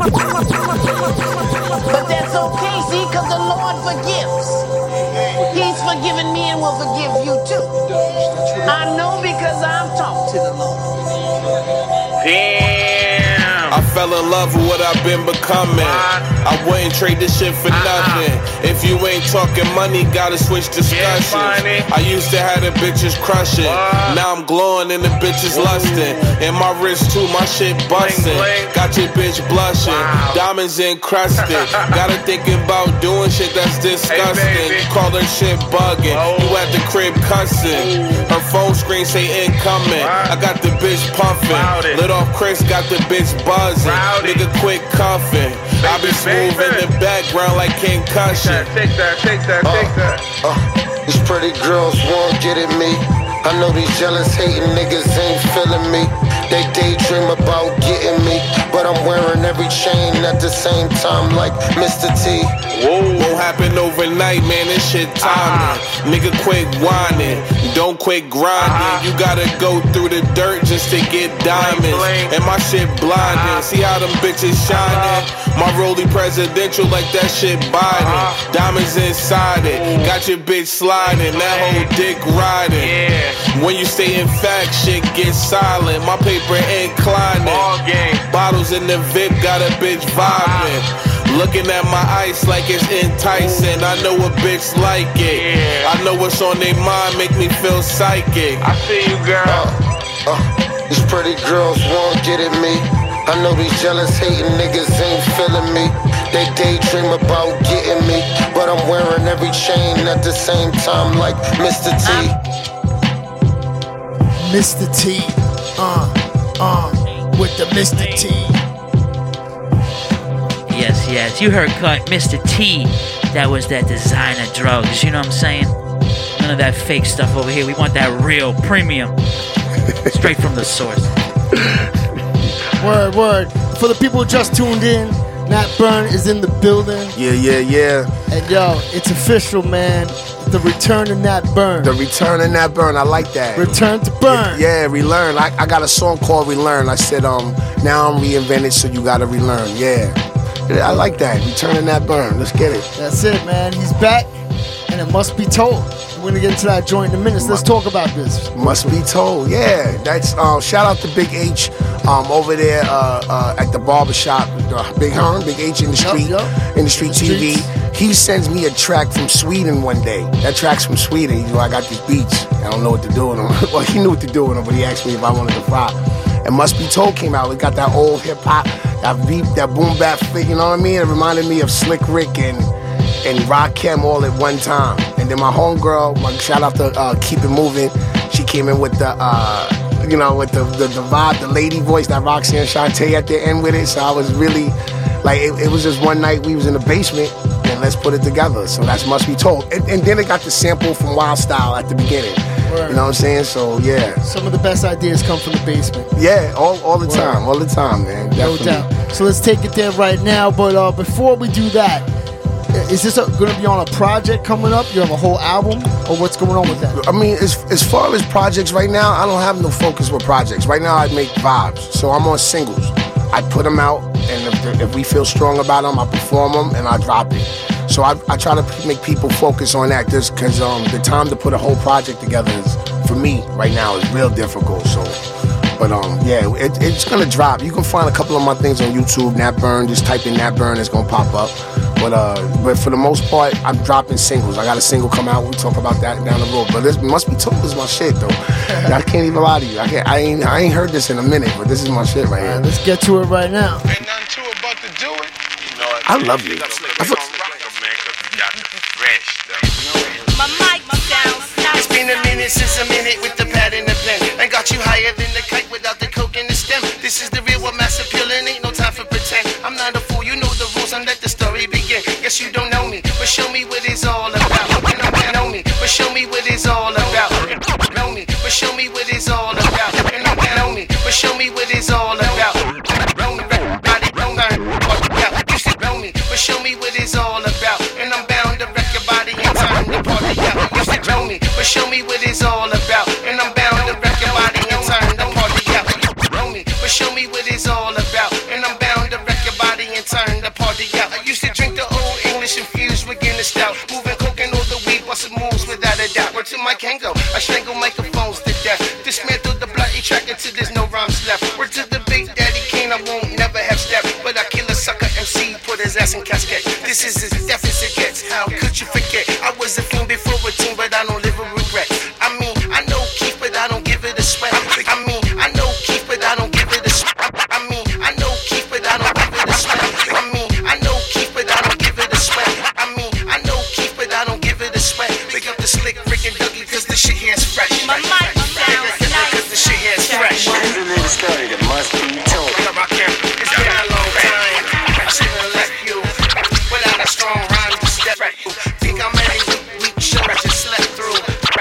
[SPEAKER 5] that's okay, see, cause the Lord forgives. He's forgiven me and will forgive you too. I know because I've talked to the Lord.
[SPEAKER 6] Damn. I fell in love with what I've been becoming. I wouldn't trade this shit for nothing. If you ain't talking money, gotta switch discussions. I used to have the bitches crushing. Now I'm glowing and the bitches lusting. And my wrist too, my shit busting. Got your bitch blushing. Diamonds encrusted. Gotta thinking about doing shit that's disgusting. You call her shit bugging. You at the crib cussing. Her phone screen say incoming. I got the bitch puffing. Lit off Chris, got the bitch buzzing. Nigga quit cuffing. I be smooth in the background like concussion.
[SPEAKER 13] Take that, take that, take that. Uh, uh, these pretty girls won't get at me. I know these jealous hating niggas ain't feeling me. They daydream about getting me, but I'm wearing every chain at the same time like Mister T.
[SPEAKER 6] Whoa, won't happen overnight, man, this shit timing. Uh-huh. Nigga quit whining, don't quit grinding. Uh-huh. You gotta go through the dirt just to get diamonds. Bling, bling. And my shit blinding, uh-huh. See how them bitches shining. Uh-huh. My rollie presidential like that shit Biden. Uh-huh. Diamonds inside it, ooh. Got your bitch sliding, that whole dick riding. Yeah. When you stay in fact, shit gets silent. My paper inclining. Bottles in the V I P, got a bitch vibing. Looking at my ice like it's enticing. I know a bitch like it. I know what's on their mind, make me feel psychic. I see you, girl.
[SPEAKER 13] Uh, uh, these pretty girls won't get at me. I know these jealous hating niggas ain't feeling me. They daydream about getting me, but I'm wearing every chain at the same time like Mister T.
[SPEAKER 3] Mister T, uh, uh, with the Mister T.
[SPEAKER 10] Yes, yes, you heard cut Mister T. That was that designer drugs, you know what I'm saying? None of that fake stuff over here. We want that real premium, straight from the source.
[SPEAKER 3] Word, word. For the people who just tuned in, Nat Burn is in the building.
[SPEAKER 11] Yeah, yeah, yeah.
[SPEAKER 3] And yo, it's official, man. The return to Nat Burn.
[SPEAKER 11] The return to Nat Burn. I like that.
[SPEAKER 3] Return to Burn.
[SPEAKER 11] Yeah, relearn. I, I got a song called Relearn. I said, um, now I'm reinvented, so you gotta relearn. Yeah. I like that. Return to Nat Burn. Let's get it.
[SPEAKER 3] That's it, man. He's back, and it must be told. We're gonna get into that joint in a minute. Let's talk about this.
[SPEAKER 11] Must be told. Yeah. That's um. Shout out to Big H, um, over there, uh, uh at the barbershop. Uh, Big Hun, Big H in the street, yep, yep. in the street T V. He sends me a track from Sweden one day. That track's from Sweden. He's like, I got these beats. I don't know what to do with them. Well, he knew what to do with them, but he asked me if I wanted to fly. And Must Be Told came out. We got that old hip hop, that beat, that boom bap thing. You know what I mean? It reminded me of Slick Rick and and Rakim all at one time. And then my homegirl, my shout out to uh, Keep It Moving. She came in with the, uh, you know, with the, the the vibe, the lady voice, that Roxanne Shante at the end with it. So I was really like, it, it was just one night we was in the basement. And let's put it together. So that's Must Be Told. And, and then it got the sample from Wild Style at the beginning. You know what I'm saying? So yeah.
[SPEAKER 3] Some of the best ideas come from the basement.
[SPEAKER 11] Yeah, all all the
[SPEAKER 3] Word.
[SPEAKER 11] time, all the time, man.
[SPEAKER 3] No
[SPEAKER 11] Definitely.
[SPEAKER 3] doubt. So let's take it there right now. But uh, before we do that, is this going to be on a project coming up? You have a whole album, or what's going on with that?
[SPEAKER 11] I mean, as as far as projects right now, I don't have no focus with projects. Right now, I make vibes, so I'm on singles. I put them out, and if, if we feel strong about them, I perform them and I drop it. So I, I try to make people focus on that, just because um, the time to put a whole project together is, for me right now, is real difficult. So, but um, yeah, it, it's gonna drop. You can find a couple of my things on YouTube. Nat Burn, just type in Nat Burn, it's gonna pop up. But uh, but for the most part, I'm dropping singles. I got a single come out. We'll talk about that down the road. But this Must Be Told is my shit, though. I can't even lie to you. I can't. I ain't. I ain't heard this in a minute, but this is my shit right here.
[SPEAKER 3] Right, let's get to it right now.
[SPEAKER 8] Ain't nothing too about to do it. You know what?
[SPEAKER 11] I love you. I feel-
[SPEAKER 9] My mic sounds nice. It's been a minute since a minute with the pad and the pen. I got you higher than the kite without the coke and the stem. This is the real one, mass appeal, and ain't no time for pretend. I'm not a fool, you know the rules, and let the story begin. Yes, you don't know me, but show me what it's all about. You don't know me, but show me what it's all about. Know me, but show me what it's all about. You don't know me, but show me what it's all about. Know me, body, know me, you should know me, but show me what it's all about. And I'm bound to wreck your body in time to party out. You should know me, but show me what it's all about. And I'm bound to wreck your body in time to party out. Know me, but show me what it's all about. And I'm bound to wreck your body and turn the party out. I used to drink the old English infused with Guinness stout, moving coke and all the weed, busting moves without a doubt. Word to my Kango, I strangle microphones to death. Dismantle the bloody track until there's no rhymes left. Word to the Big Daddy Kane, I won't never have step, but I kill a sucker M C, put his ass in casket. This is as deaf as it gets. How could you forget? I was a fiend before a team, but I don't live with regret. I mean, I know Keith, but I don't give it a sweat. I mean, I know Keith, but I don't give it a sweat. I mean, I know Keith, but I don't give it a sweat. I mean, I know Keith, but I don't give it a sweat. I mean, I know Keith, but I don't give it a sweat. Pick up the slick Rick and Dougie, cause the shit here is fresh. My mic sounds nice. Cause the shit here is fresh. This is a little story that must be told. It's been a long time. I shouldn't have left you without a strong rhyme to step right. Think I'm any weak, weak show I just slept through.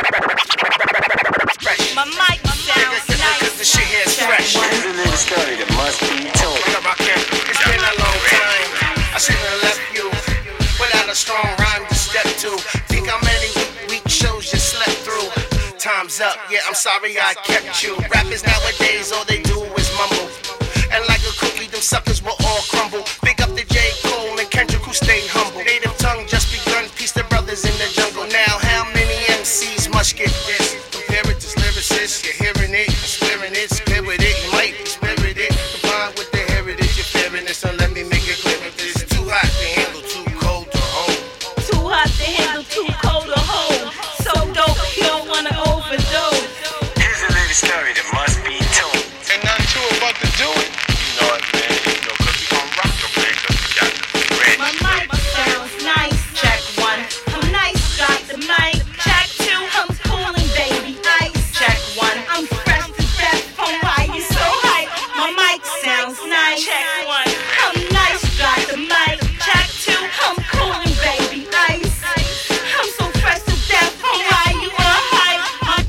[SPEAKER 9] My mic sounds nice. Cause the shit here is fresh. This is a little story that must be told. It's been a long time. I shouldn't have left you without a strong rhyme to step to. Think I'm any weak, weak shows you slept through. Time's up, yeah, I'm sorry I kept you. Rappers nowadays, all they do is mumble. And like a cookie, them suckers will all crumble. Big up the J. Cole and Kendrick who stayed humble. Native tongue just begun, peace the brothers in the jungle. Now, how many M Cs must get this? Compare it to lyricists, you're hearing it, you're swearing it, spit with it, you might be spirited. Combined with the heritage, you're fearing it, so let me make it clear. It's too hot to handle, too cold to hold. Too hot to handle, too cold to hold. So dope, you don't wanna overdose.
[SPEAKER 8] Here's a little story that must be told. Ain't nothing too about to do it. You know it, man. You know, cause we gon' rock them, man. Cause we got the red.
[SPEAKER 9] My mic sounds nice. Check one. I'm nice, got the mic. Check two. I'm cooling, baby. Ice. Check one. I'm fresh to death. From why you so hype? My mic sounds nice. Check one. I'm nice, got the mic. Check two. I'm cooling, baby. Ice. I'm so fresh to death. From why you are hype?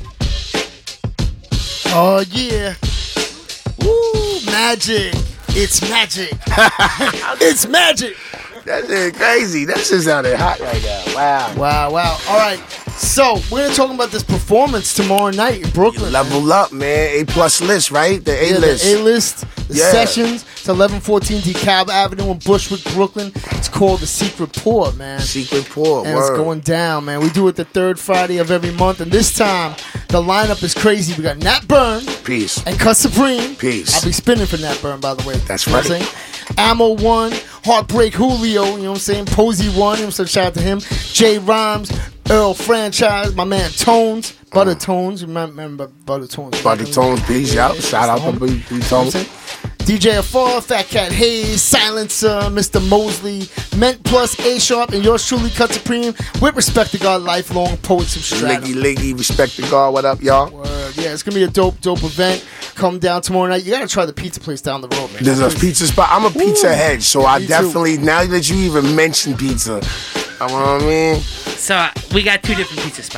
[SPEAKER 3] Oh yeah. Woo, magic. It's magic. It's magic.
[SPEAKER 11] That shit crazy. That shit sounded hot right now. Wow.
[SPEAKER 3] Wow, wow. All right. So, we're gonna talk about this performance tomorrow night in Brooklyn.
[SPEAKER 11] Level up, man. A plus list, right? The A
[SPEAKER 3] Yeah,
[SPEAKER 11] list.
[SPEAKER 3] the A-list, the
[SPEAKER 11] Yeah.
[SPEAKER 3] sessions. It's eleven fourteen DeKalb Avenue in Bushwick, Brooklyn. It's called The Secret Port, man.
[SPEAKER 11] Secret Port,
[SPEAKER 3] And
[SPEAKER 11] word.
[SPEAKER 3] it's going down, man. We do it the third Friday of every month. And this time, the lineup is crazy. We got Nat Burn.
[SPEAKER 11] Peace.
[SPEAKER 3] And Cut Supreme.
[SPEAKER 11] Peace.
[SPEAKER 3] I'll be spinning for Nat Burn, by the way.
[SPEAKER 11] That's
[SPEAKER 3] You know what
[SPEAKER 11] right.
[SPEAKER 3] I'm saying? Ammo one, Heartbreak Julio, you know what I'm saying? Posey one, you know, so shout out to him. Jay Rhymes, Earl Franchise, my man Tones, Butter Tones. You remember, remember Butter Tones?
[SPEAKER 11] Butter Tones, peace,
[SPEAKER 3] Yeah,
[SPEAKER 11] yeah. Shout out to B B Tones.
[SPEAKER 3] D J Afar, Fat Cat Hayes, Silencer, Mister Mosley, Ment Plus, A Sharp, and yours truly, Cut Supreme. With respect to God, lifelong poets of Stratum.
[SPEAKER 11] Liggy, liggy, respect to God. What up, y'all?
[SPEAKER 3] Word. Yeah, it's gonna be a dope, dope event. Come down tomorrow night. You gotta try the pizza place down the road, man.
[SPEAKER 11] There's a pizza spot. I'm a pizza
[SPEAKER 3] Ooh,
[SPEAKER 11] head, so I
[SPEAKER 3] me too.
[SPEAKER 11] definitely, now that you even mentioned pizza, you know what I mean?
[SPEAKER 10] So uh, we got two different pizza spots.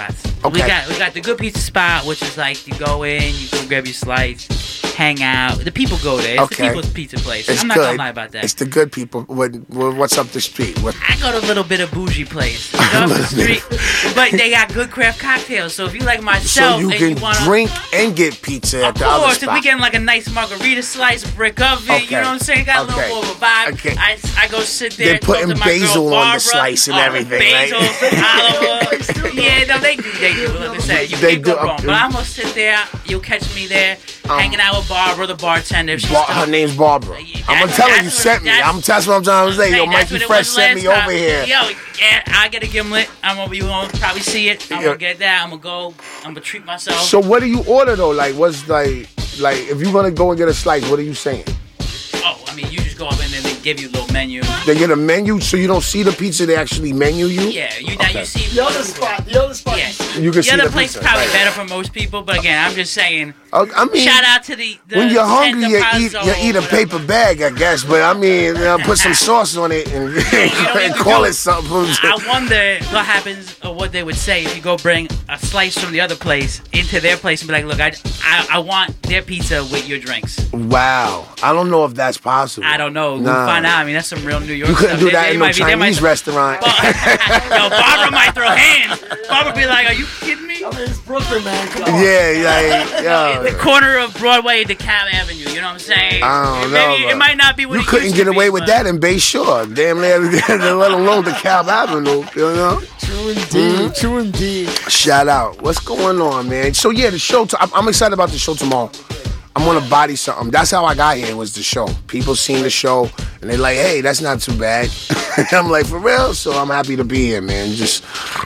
[SPEAKER 10] We
[SPEAKER 11] Okay.
[SPEAKER 10] got we got the good pizza spot, which is like you go in, you go grab your slice, hang out. The people go there. It's
[SPEAKER 11] Okay.
[SPEAKER 10] the people's pizza place.
[SPEAKER 11] It's
[SPEAKER 10] I'm not
[SPEAKER 11] good.
[SPEAKER 10] gonna lie about that.
[SPEAKER 11] It's the good people. What, what, what's up the street? What,
[SPEAKER 10] I go to a little bit of bougie place, you know, off the street, but they got good craft cocktails. So if you like myself
[SPEAKER 11] so you
[SPEAKER 10] and
[SPEAKER 11] can
[SPEAKER 10] you want to,
[SPEAKER 11] drink and get pizza at
[SPEAKER 10] of
[SPEAKER 11] the other
[SPEAKER 10] course, if
[SPEAKER 11] spot.
[SPEAKER 10] we getting like a nice margarita slice, brick oven,
[SPEAKER 11] Okay.
[SPEAKER 10] you know what I'm saying? Got a
[SPEAKER 11] Okay.
[SPEAKER 10] little more of a vibe.
[SPEAKER 11] Okay.
[SPEAKER 10] I, I go sit there.
[SPEAKER 11] They're putting
[SPEAKER 10] talk to my
[SPEAKER 11] basil
[SPEAKER 10] girl,
[SPEAKER 11] on the
[SPEAKER 10] Barbara.
[SPEAKER 11] slice and
[SPEAKER 10] Oh,
[SPEAKER 11] everything,
[SPEAKER 10] basil,
[SPEAKER 11] right?
[SPEAKER 10] olive. Yeah, no, they do, they do. Like I said, you
[SPEAKER 11] They
[SPEAKER 10] can't go
[SPEAKER 11] do,
[SPEAKER 10] wrong.
[SPEAKER 11] okay.
[SPEAKER 10] But I'm gonna sit there. You'll catch me there, hanging out with Barbara, the bartender. If she's
[SPEAKER 11] Bar-
[SPEAKER 10] still-
[SPEAKER 11] her name's Barbara. I'm gonna tell her you sent me. I'm that's what I'm trying to say. Yo,
[SPEAKER 10] Hey, that's
[SPEAKER 11] Mikey
[SPEAKER 10] what it
[SPEAKER 11] Fresh
[SPEAKER 10] was
[SPEAKER 11] sent me
[SPEAKER 10] last
[SPEAKER 11] over
[SPEAKER 10] time.
[SPEAKER 11] here.
[SPEAKER 10] Yo, yeah, I get a gimlet. I'm gonna, you gonna probably see it. I'm
[SPEAKER 11] Yeah.
[SPEAKER 10] gonna get that. I'm gonna go. I'm gonna treat myself.
[SPEAKER 11] So what do you order though? Like, what's like, like if you're gonna go and get a slice, what are you saying?
[SPEAKER 10] Oh, I mean, you just go up and then they give you a little menu.
[SPEAKER 11] They get a menu, so you don't see the pizza. They actually menu you.
[SPEAKER 10] Yeah, you now
[SPEAKER 11] Okay.
[SPEAKER 10] you see
[SPEAKER 3] The other spot, the other spot.
[SPEAKER 10] Yeah.
[SPEAKER 11] You can
[SPEAKER 10] the
[SPEAKER 11] see
[SPEAKER 10] other
[SPEAKER 11] the
[SPEAKER 10] place
[SPEAKER 11] pizza,
[SPEAKER 10] is probably
[SPEAKER 11] right.
[SPEAKER 10] better for most people, but again, I'm just saying.
[SPEAKER 11] Uh, I mean,
[SPEAKER 10] shout out to the, the
[SPEAKER 11] when you're hungry, you
[SPEAKER 10] Santa
[SPEAKER 11] eat
[SPEAKER 10] Pazzo
[SPEAKER 11] you eat a
[SPEAKER 10] or
[SPEAKER 11] paper bag, I guess. But I mean, you know, put some sauce on it and, and call it something.
[SPEAKER 10] I wonder what happens or what they would say if you go bring a slice from the other place into their place and be like, look, I, I, I want their pizza with your drinks.
[SPEAKER 11] Wow, I don't know if that's possible.
[SPEAKER 10] I don't know. We'll
[SPEAKER 11] Nah.
[SPEAKER 10] find out. I mean, that's some real New York
[SPEAKER 11] You couldn't
[SPEAKER 10] stuff.
[SPEAKER 11] do that
[SPEAKER 10] They-
[SPEAKER 11] in
[SPEAKER 10] they
[SPEAKER 11] no
[SPEAKER 10] might be- they might-
[SPEAKER 11] Chinese restaurant.
[SPEAKER 10] Yo, Barbara might throw hands. Barbara be like, are you kidding me?
[SPEAKER 3] I mean, it's Brooklyn, man. Come on.
[SPEAKER 11] Yeah, yeah, yeah.
[SPEAKER 10] The corner of Broadway and DeKalb Avenue. You know what I'm saying?
[SPEAKER 11] I don't
[SPEAKER 10] Maybe
[SPEAKER 11] know.
[SPEAKER 10] it might not be what
[SPEAKER 11] You
[SPEAKER 10] it
[SPEAKER 11] couldn't
[SPEAKER 10] used
[SPEAKER 11] get
[SPEAKER 10] to
[SPEAKER 11] away
[SPEAKER 10] be,
[SPEAKER 11] with
[SPEAKER 10] but-
[SPEAKER 11] that in Bay Shore. Damn, let, let alone the Cal Avenue. You know.
[SPEAKER 3] True indeed. True indeed.
[SPEAKER 11] Shout out. What's going on, man? So yeah, the show. T- I'm I'm excited about the show tomorrow. I'm gonna body something. That's how I got here. Was the show. People seen the show and they like, hey, that's not too bad. I'm like, for real. So I'm happy to be here, man. Just,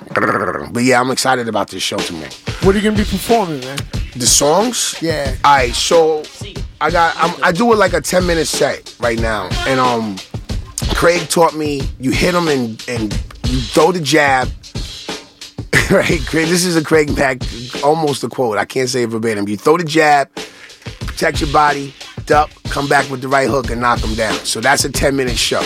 [SPEAKER 11] but yeah, I'm excited about this show tomorrow.
[SPEAKER 3] What are you gonna be performing, man?
[SPEAKER 11] The songs?
[SPEAKER 3] Yeah.
[SPEAKER 11] All right. So I got. I'm, I do it like a ten minute set right now, and um, Craig taught me you hit them and and you throw the jab. Right, Craig. This is a Craig Mack, almost a quote. I can't say it verbatim. You throw the jab, protect your body, duck, come back with the right hook and knock them down. So that's a ten minute show.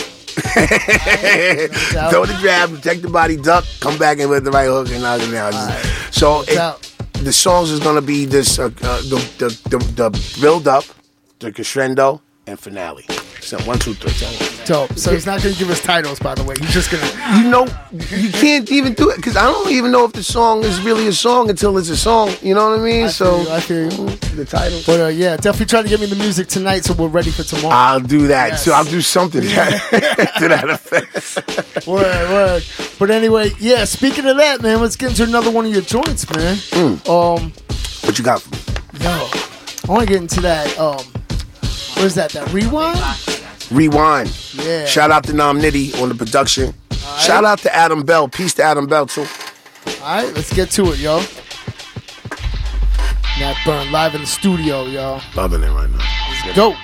[SPEAKER 11] Throw the jab, protect the body, duck, come back in with the right hook and knock them down. So it, the songs is gonna be this uh, uh, the, the the the build up, the crescendo, and finale. So one, two, three.
[SPEAKER 3] Dope. So he's not gonna give us titles, by the way. He's just gonna.
[SPEAKER 11] You know, you can't even do it because I don't even know if the song is really a song until it's a song. You know what I mean?
[SPEAKER 3] I
[SPEAKER 11] so
[SPEAKER 3] feel you, I feel you.
[SPEAKER 11] the title.
[SPEAKER 3] But uh, yeah, definitely try to get me the music tonight so we're ready for tomorrow.
[SPEAKER 11] I'll do that.
[SPEAKER 3] Yes.
[SPEAKER 11] So I'll do something to that, to that effect.
[SPEAKER 3] Word, word. But anyway, yeah. Speaking of that, man, let's get into another one of your joints, man. Um,
[SPEAKER 11] what you got for me?
[SPEAKER 3] Yo, I want to get into that. Um, what is that? That rewind?
[SPEAKER 11] Rewind.
[SPEAKER 3] Yeah.
[SPEAKER 11] Shout out to Nam Nitty on the production. Shout out to Adam Bell. Peace to Adam Bell too.
[SPEAKER 3] All right, let's get to it, yo. Nat Burn live in the studio, yo.
[SPEAKER 11] Loving it right now.
[SPEAKER 3] Let's go.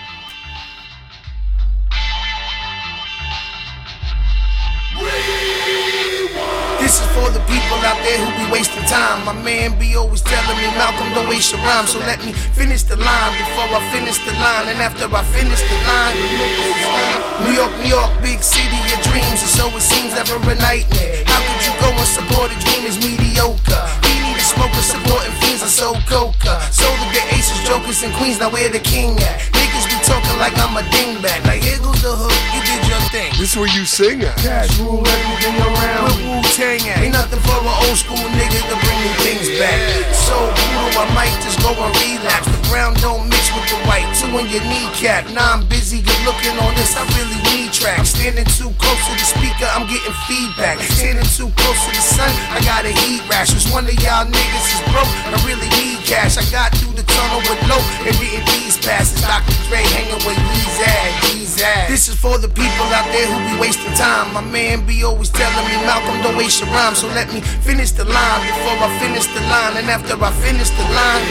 [SPEAKER 9] This is for the people out there who be wasting time. My man be always telling me, Malcolm, don't waste your rhyme. So let me finish the line before I finish the line. And after I finish the line, New York, New York, big city of dreams. And so it seems ever a nightmare. How could you go and support a dream is mediocre? We need a smoker supporting fiends and so coca. So the aces, jokers, and queens. Now where the king at? Niggas be talking like I'm a dingbat. Like here goes the hook, you did your thing.
[SPEAKER 11] This is where you sing at.
[SPEAKER 9] Cash rule everything around. With Wu-Tang at. Ain't nothing for an old school nigga to bring new things back. So brutal, I might just go and relapse. The brown don't mix with the white. Two in your kneecap. Now I'm busy, good looking on this. I really need tracks. Standing too close to the speaker, I'm getting feedback. Standing too close to the sun, I got a heat rash. Was one of y'all niggas is broke? I really need cash. I got through the tunnel with low and didn't these passes. Doctor Dre hanging with Yeez at, Yeez at. This is for the people out there who be wasting time. My man be always telling me, Malcolm, don't waste your rhyme. So let me finish the line before I finish the line. And after I finish the line,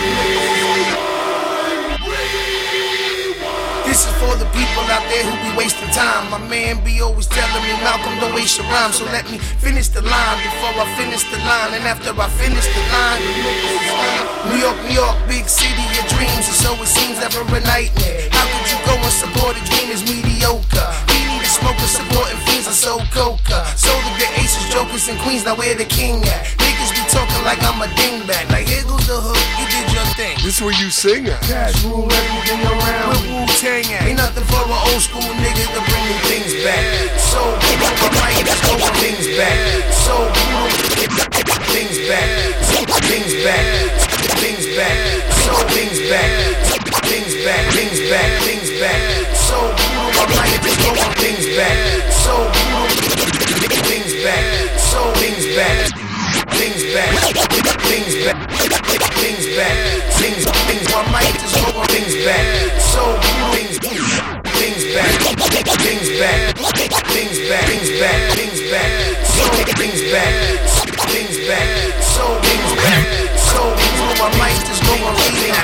[SPEAKER 9] this is for the people out there who be wasting time. My man be always telling me, Malcolm, don't waste your rhyme. So let me finish the line before I finish the line. And after I finish the line, New York, New York, big city of dreams. And so it seems ever a nightmare. How could you go and support a dream is mediocre? We need a smoker supporting fiends and so coca. So the aces, jokers,
[SPEAKER 4] Memphis and Queens, now where the king at? Niggas be talking like I'm a dingbat. Like, here goes the hook, you did your thing.
[SPEAKER 11] This is where you sing at.
[SPEAKER 4] Cash rule everything around. Where Wu-Tang at? Ain't nothing for an old school nigga to bring new things back. So, I might just go things back. So, things back. Things back. Things back. So, things back. Things back. Things back. Things back. So, I might just go things back. So, things back. So, things back. Things back, things back, things back, things, things, I might just go on things back, so things, things back, things back, things back, things back, things back, so things back, things back, so things back, so things, I might just go on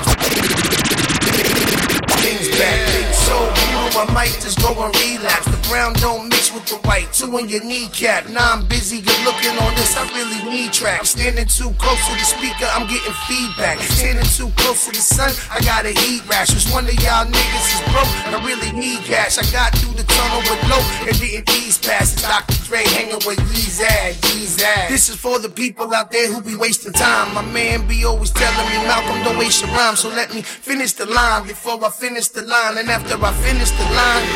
[SPEAKER 4] things back, so I might just go and relapse. The brown don't mix with the white, two in your kneecap. Now I'm busy, good looking on this, I really need track. I'm standing too close to the speaker, I'm getting feedback. Standing too close to the sun, I got a heat rash. Just one of y'all niggas is broke, I really need cash. I got through the tunnel with low and didn't ease past. It's Doctor Dre hanging with Yeezad, Yeezad. This is for the people out there who be wasting time. My man be always telling me, Malcolm, don't waste your rhyme. So let me finish the line before I finish the line. And after I finish the line,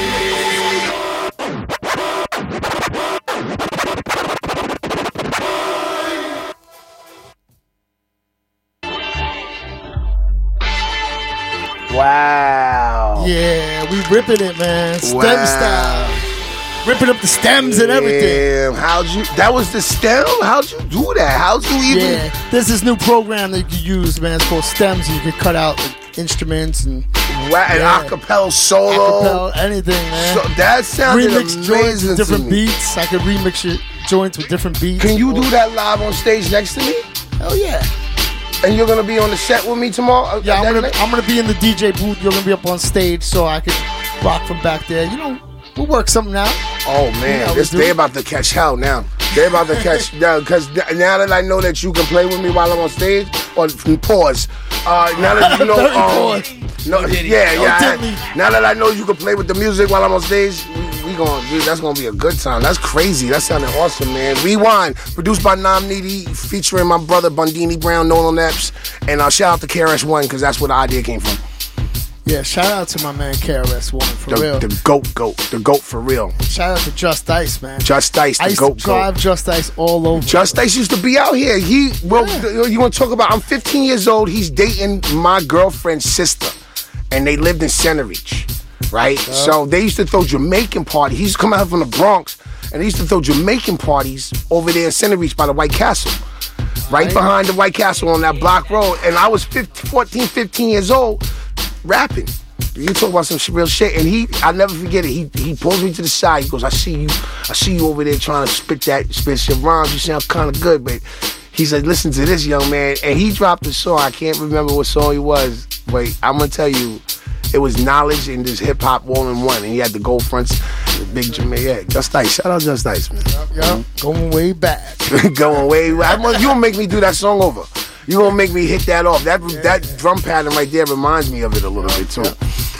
[SPEAKER 11] wow.
[SPEAKER 3] Yeah, we ripping it, man. Stem
[SPEAKER 11] Wow.
[SPEAKER 3] style. Ripping up the stems and everything.
[SPEAKER 11] Damn, how'd you, that was the stem? How'd you do that? How'd you even?
[SPEAKER 3] Yeah, there's this new program that you can use, man. It's called Stems. You can cut out like, instruments and
[SPEAKER 11] Wow, and acapella solo.
[SPEAKER 3] acapella, anything, man.
[SPEAKER 11] So that sounded
[SPEAKER 3] remix
[SPEAKER 11] amazing
[SPEAKER 3] joints with
[SPEAKER 11] to
[SPEAKER 3] different
[SPEAKER 11] me.
[SPEAKER 3] beats. I could remix your joints with different beats.
[SPEAKER 11] Can you do that live on stage next to me?
[SPEAKER 3] Hell yeah.
[SPEAKER 11] And you're gonna be on the set with me tomorrow?
[SPEAKER 3] Yeah,
[SPEAKER 11] Uh,
[SPEAKER 3] I'm
[SPEAKER 11] that
[SPEAKER 3] gonna
[SPEAKER 11] night?
[SPEAKER 3] I'm gonna be in the D J booth. You're gonna be up on stage, so I could rock from back there. You know, we'll work something out.
[SPEAKER 11] Oh man,
[SPEAKER 3] You know,
[SPEAKER 11] this,
[SPEAKER 3] we do.
[SPEAKER 11] they about to catch hell now. They're about to catch now because now that I know that you can play with me while I'm on stage. Or pause. Uh, now that you know,
[SPEAKER 3] Very
[SPEAKER 11] um,
[SPEAKER 3] pause.
[SPEAKER 11] no,
[SPEAKER 3] Don't
[SPEAKER 11] yeah,
[SPEAKER 3] Don't
[SPEAKER 11] yeah.
[SPEAKER 3] tell me.
[SPEAKER 11] I- now that I know you can play with the music while I'm on stage, we, we going dude, that's gonna be a good time. That's crazy. That sounded awesome, man. Rewind, produced by Nam Needy, featuring my brother Bundini Brown, Nolan Epps, and uh, shout out to K R S One because that's where the idea came from.
[SPEAKER 3] Yeah, shout out to my man K R S One for
[SPEAKER 11] The,
[SPEAKER 3] real.
[SPEAKER 11] the goat, goat, the goat for real.
[SPEAKER 3] Shout out to Just Ice, man.
[SPEAKER 11] Just Ice, the
[SPEAKER 3] I used
[SPEAKER 11] goat,
[SPEAKER 3] to drive
[SPEAKER 11] goat.
[SPEAKER 3] Just Ice all over.
[SPEAKER 11] Just Ice used to be out here. He, well, you want to talk about? I'm fifteen years old. He's dating my girlfriend's sister, and they lived in Centereach, right? So they used to throw Jamaican parties. He used to come out from the Bronx, and they used to throw Jamaican parties over there in Centereach by the White Castle, right,
[SPEAKER 3] Right.
[SPEAKER 11] behind the White Castle on that block road. And I was fifteen, fourteen, fifteen years old, rapping. You talk about some sh- real shit, and he, I'll never forget it. He he pulls me to the side. He goes, "I see you, I see you over there trying to spit that, spit your rhymes. You sound kind of good, but." He said, "Listen to this, young man," and he dropped a song. I can't remember what song it was, but I'm gonna tell you, it was Knowledge and this hip hop all in one. And he had the gold fronts, the big Jamaican. Yeah, Just Ice. Shout out Just Ice, man.
[SPEAKER 3] Yep, going way back.
[SPEAKER 11] Going way back. I'm gonna- You gonna make me do that song over? You gonna make me hit that off? That that drum pattern right there reminds me of it a little bit too.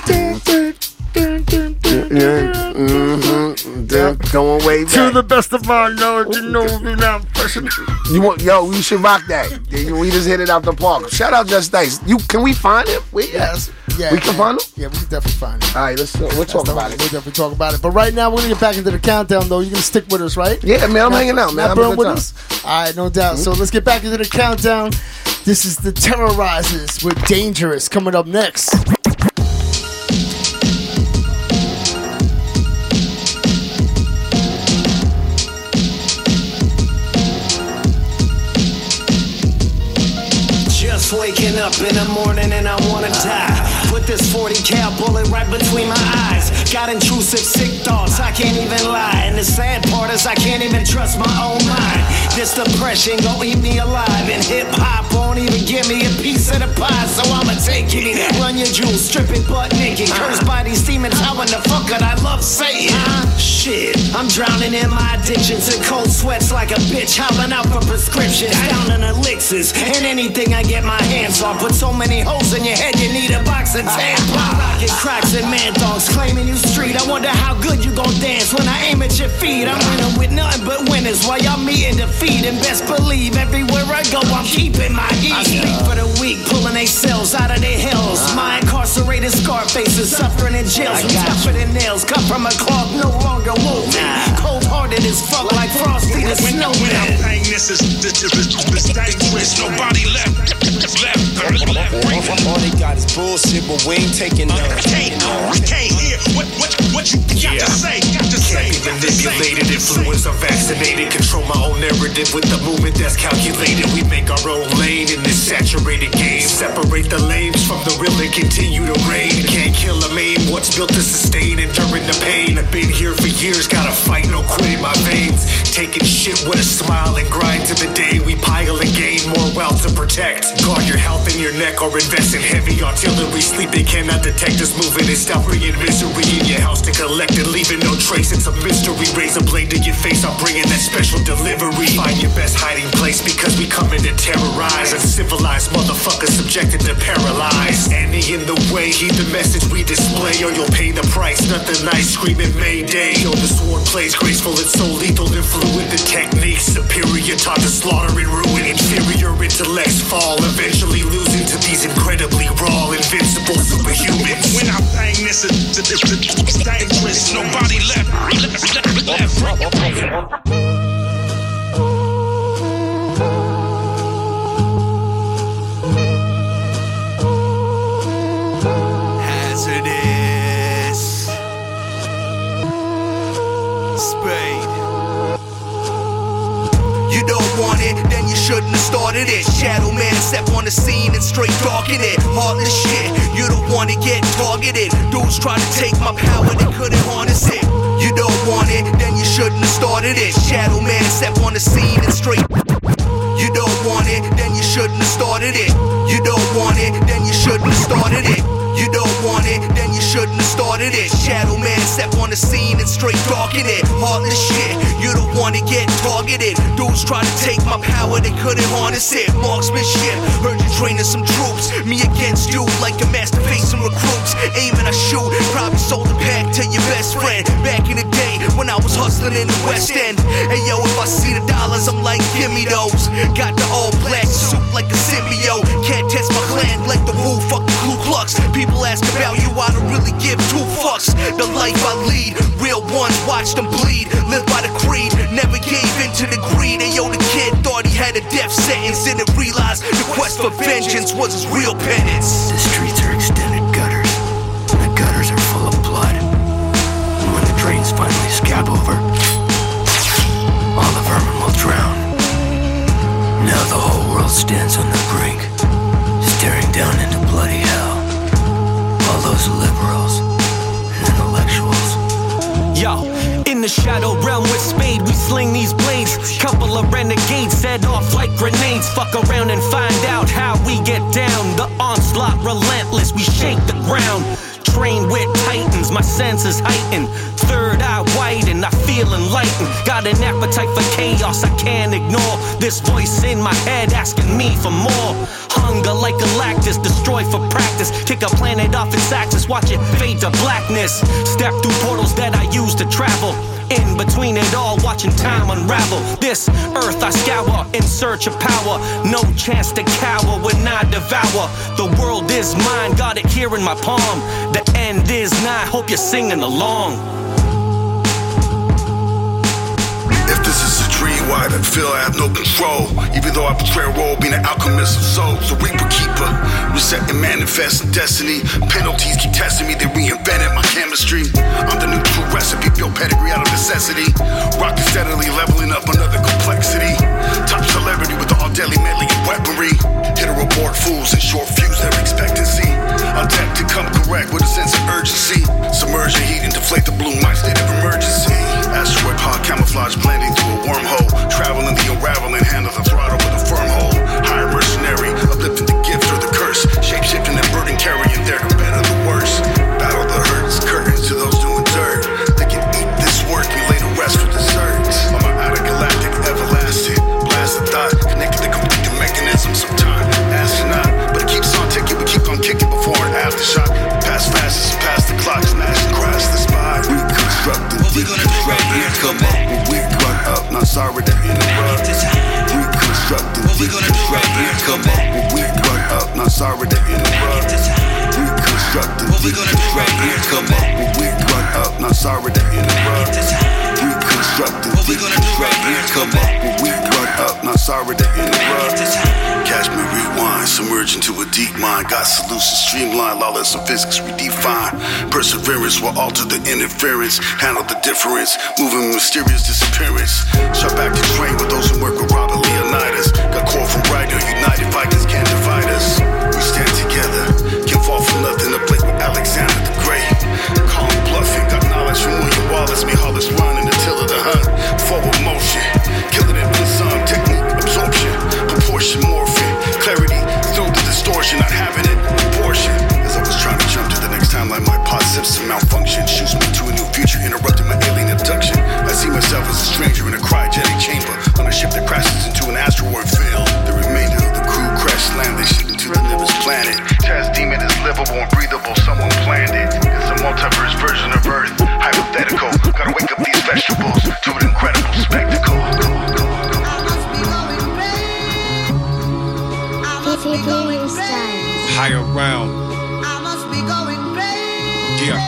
[SPEAKER 11] Yeah, mm-hmm. Going way back.
[SPEAKER 3] To the best of my knowledge, you know me now, person.
[SPEAKER 11] You want, yo, we should rock that. We just hit it out the park. Shout out Just Ice. You can we find him? We,
[SPEAKER 3] Yes. Yeah,
[SPEAKER 11] we can
[SPEAKER 3] man.
[SPEAKER 11] find him.
[SPEAKER 3] Yeah, we can definitely find it.
[SPEAKER 11] All right, let's we'll talk
[SPEAKER 3] That's
[SPEAKER 11] about
[SPEAKER 3] the-
[SPEAKER 11] it.
[SPEAKER 3] We'll definitely talk about it. But right now, we're gonna get back into the countdown, though. You're gonna stick with us, right?
[SPEAKER 11] Yeah, man, I'm
[SPEAKER 3] Not-
[SPEAKER 11] hanging out, man.
[SPEAKER 3] Not
[SPEAKER 11] I'm having a
[SPEAKER 3] burn
[SPEAKER 11] good
[SPEAKER 3] with
[SPEAKER 11] time.
[SPEAKER 3] us. All right, no doubt. So let's get back into the countdown. This is the Terrorizers with Dangerous coming up next.
[SPEAKER 7] Just waking up in the morning and I wanna die. Put this forty cal bullet right between my eyes. Got intrusive sick thoughts, I can't even lie. And the sad part is I can't even trust my own mind. This depression gon' eat me alive. And hip hop won't even give me a piece of the pie. So I'ma take it. Run your jewels, strip it butt naked. Cursed by these demons, how in the fuck could I love Satan? Shit, I'm drowning in my addictions and cold sweats like a bitch howling out for prescriptions. Down in elixirs and anything I get my hands on. Put so many holes in your head, you need a box of Rocket cracks and man dogs claiming you street. I wonder how good you gon' dance when I aim at your feet. I'm winning with nothing but winners while y'all meeting defeat. And best believe everywhere I go, I'm keeping my heat. I speak for the weak, pulling they cells out of their hills. My incarcerated scar faces suffering in jails. We tougher than nails, cut from a cloth, no longer woven. Cold-hearted as fuck like Frosty the Snowman.
[SPEAKER 12] When I'm playing this is this is dangerous. Nobody left, left, left.
[SPEAKER 14] All they got is bullshit, but we ain't taking none.
[SPEAKER 12] Can't, can't hear what what what you got
[SPEAKER 14] Yeah.
[SPEAKER 12] to say. Got to say.
[SPEAKER 14] Can't be manipulated, influenced, or vaccinated. Control my own narrative with the movement that's calculated. We make our own lane in this saturated game. Separate the lames from the real and continue to reign. Can't kill a maim, what's built to sustain, enduring the pain. I've been here for years, gotta fight, no quit in my veins. Taking shit with a smile and grind to the day we pile and gain more wealth to protect. Guard your health and your neck or invest in heavy artillery. Sleeping cannot detect us moving and stop bringing misery in your house to collect and leaving no trace. It's a mystery. Raise a blade to your face, I'm bringing that special delivery. Find your best hiding place because we coming to terrorize. Uncivilized motherfuckers subjected to paralyze. Any in the way, heed the message we display or you'll pay the price. Nothing nice, screaming Mayday. Yo, the sword plays graceful, it's so lethal and fluid. The technique superior, taught to slaughter and ruin. Inferior intellects fall, eventually losing to these incredibly raw, invincible superhumans.
[SPEAKER 12] When I'm playing this is dangerous. Nobody left, left, left, left.
[SPEAKER 23] Hazardous. Spade. You don't want it, then you shouldn't have started it. Shadow man step on the scene and straight darken it. Heartless shit, you don't wanna get targeted. Dudes try to take my power, they couldn't harness it. You don't want it, then you shouldn't have started it. Shadow man step on the scene and straight. You don't want it, then you shouldn't have started it. You don't want it, then you shouldn't have started it. You don't want it, then you shouldn't have started it. Shadow man step on the scene and straight darken it. Heartless shit, you don't wanna get targeted. Dudes try to take my power, they couldn't harness it. Marksmanship, heard you training some troops. Me against you, like a master facing recruits. Aim and I shoot, probably sold a pack to your best friend. Back in the day, when I was hustling in the West End. Hey yo, if I see the dollars, I'm like, give me those. Got the all black suit like a symbiote. Can't test my clan like the Wu, fuck the Ku Klux. People ask about you, I don't really give two fucks. The life I lead, real ones watch them bleed. Live by the creed, never gave in to the greed. And yo, the kid thought he had a death sentence, and it realized the quest for vengeance was his real penance.
[SPEAKER 15] The streets are extended gutters, and the gutters are full of blood. And when the drains finally scab over, all the vermin will drown. Now the whole world stands on the brink, staring down into bloody hell. All those liberals and intellectuals.
[SPEAKER 19] Yo, in the shadow realm with Spade, we sling these blades. Couple of renegades set off like grenades. Fuck around and find out how we get down. The onslaught relentless, we shake the ground. Trained with titans, my senses heightened. Third eye widened, I feel enlightened. Got an appetite for chaos, I can't ignore. This voice in my head asking me for more. Hunger like Galactus, destroy for practice. Kick a planet off its axis, watch it fade to blackness. Step through portals that I use to travel. In between it all, watching time unravel. This earth I scour in search of power. No chance to cower when I devour. The world is mine, got it here in my palm. The end is nigh, hope you're singing along.
[SPEAKER 25] If this is a dream, why I feel I have no control? Even though I portray a role being an alchemist of souls, a reaper keeper, reset and manifest destiny. Penalties keep testing me, they reinvented my chemistry. I'm the new true recipe, built pedigree out of necessity. Rocking steadily, leveling up another complexity. Top celebrity with all deadly medley and weaponry. Hit or abort fools and short fuse their expectancy. Attack to come correct with a sense of urgency. Submerge the heat and deflate the blue, my state of emergency. Asteroid pod camouflage blending through a wormhole. Traveling the unraveling, handle the throttle with a firm hold. Higher mercenary, uplifting the gift or the curse. Shape-shifting and burden carrying there to better the worst. Battle the hurts, curtains to those doing dirt. They can eat this work and lay to rest for dessert. I'm an out of galactic, everlasting. Blast the thought, connected to complete the mechanism. Sometime astronaut, but it keeps on ticking. We keep on kicking before and after shot. deconstructed. Come up when we run up, not sorry to interrupt. Reconstructed, deconstructed. Come up when we run up, not sorry to interrupt. Catch me rewind, submerge into a deep mind. Got solutions streamlined, lawless and physics redefine. Perseverance will alter the interference. Handle the difference, moving mysterious disappearance. Shut back to train with those who work with Robert Leonidas. Got core from right here, united Vikings can't divide us. We stand together, can fall from nothing to play with Alexander the Great. Calm bluffing, got knowledge from William Wallace. Me Hollis run in the till of the hunt. Forward motion, killing it with some technique, absorption, proportion, morphing, clarity through the distortion, not having it proportion. As I was trying to jump to the next timeline, my pod system malfunction shoots me to a new future, interrupting my alien abduction. I see myself as a stranger in a cryogenic chamber on a ship that crashes into an asteroid field. The remainder of the crew crash slam, they ship into the nearest planet. Taz demon is livable and breathable, someone planned it. It's a multiverse version of Earth, hypothetical. Gotta wake up these vegetables to an incredible spectacle.
[SPEAKER 16] Higher round. Yeah.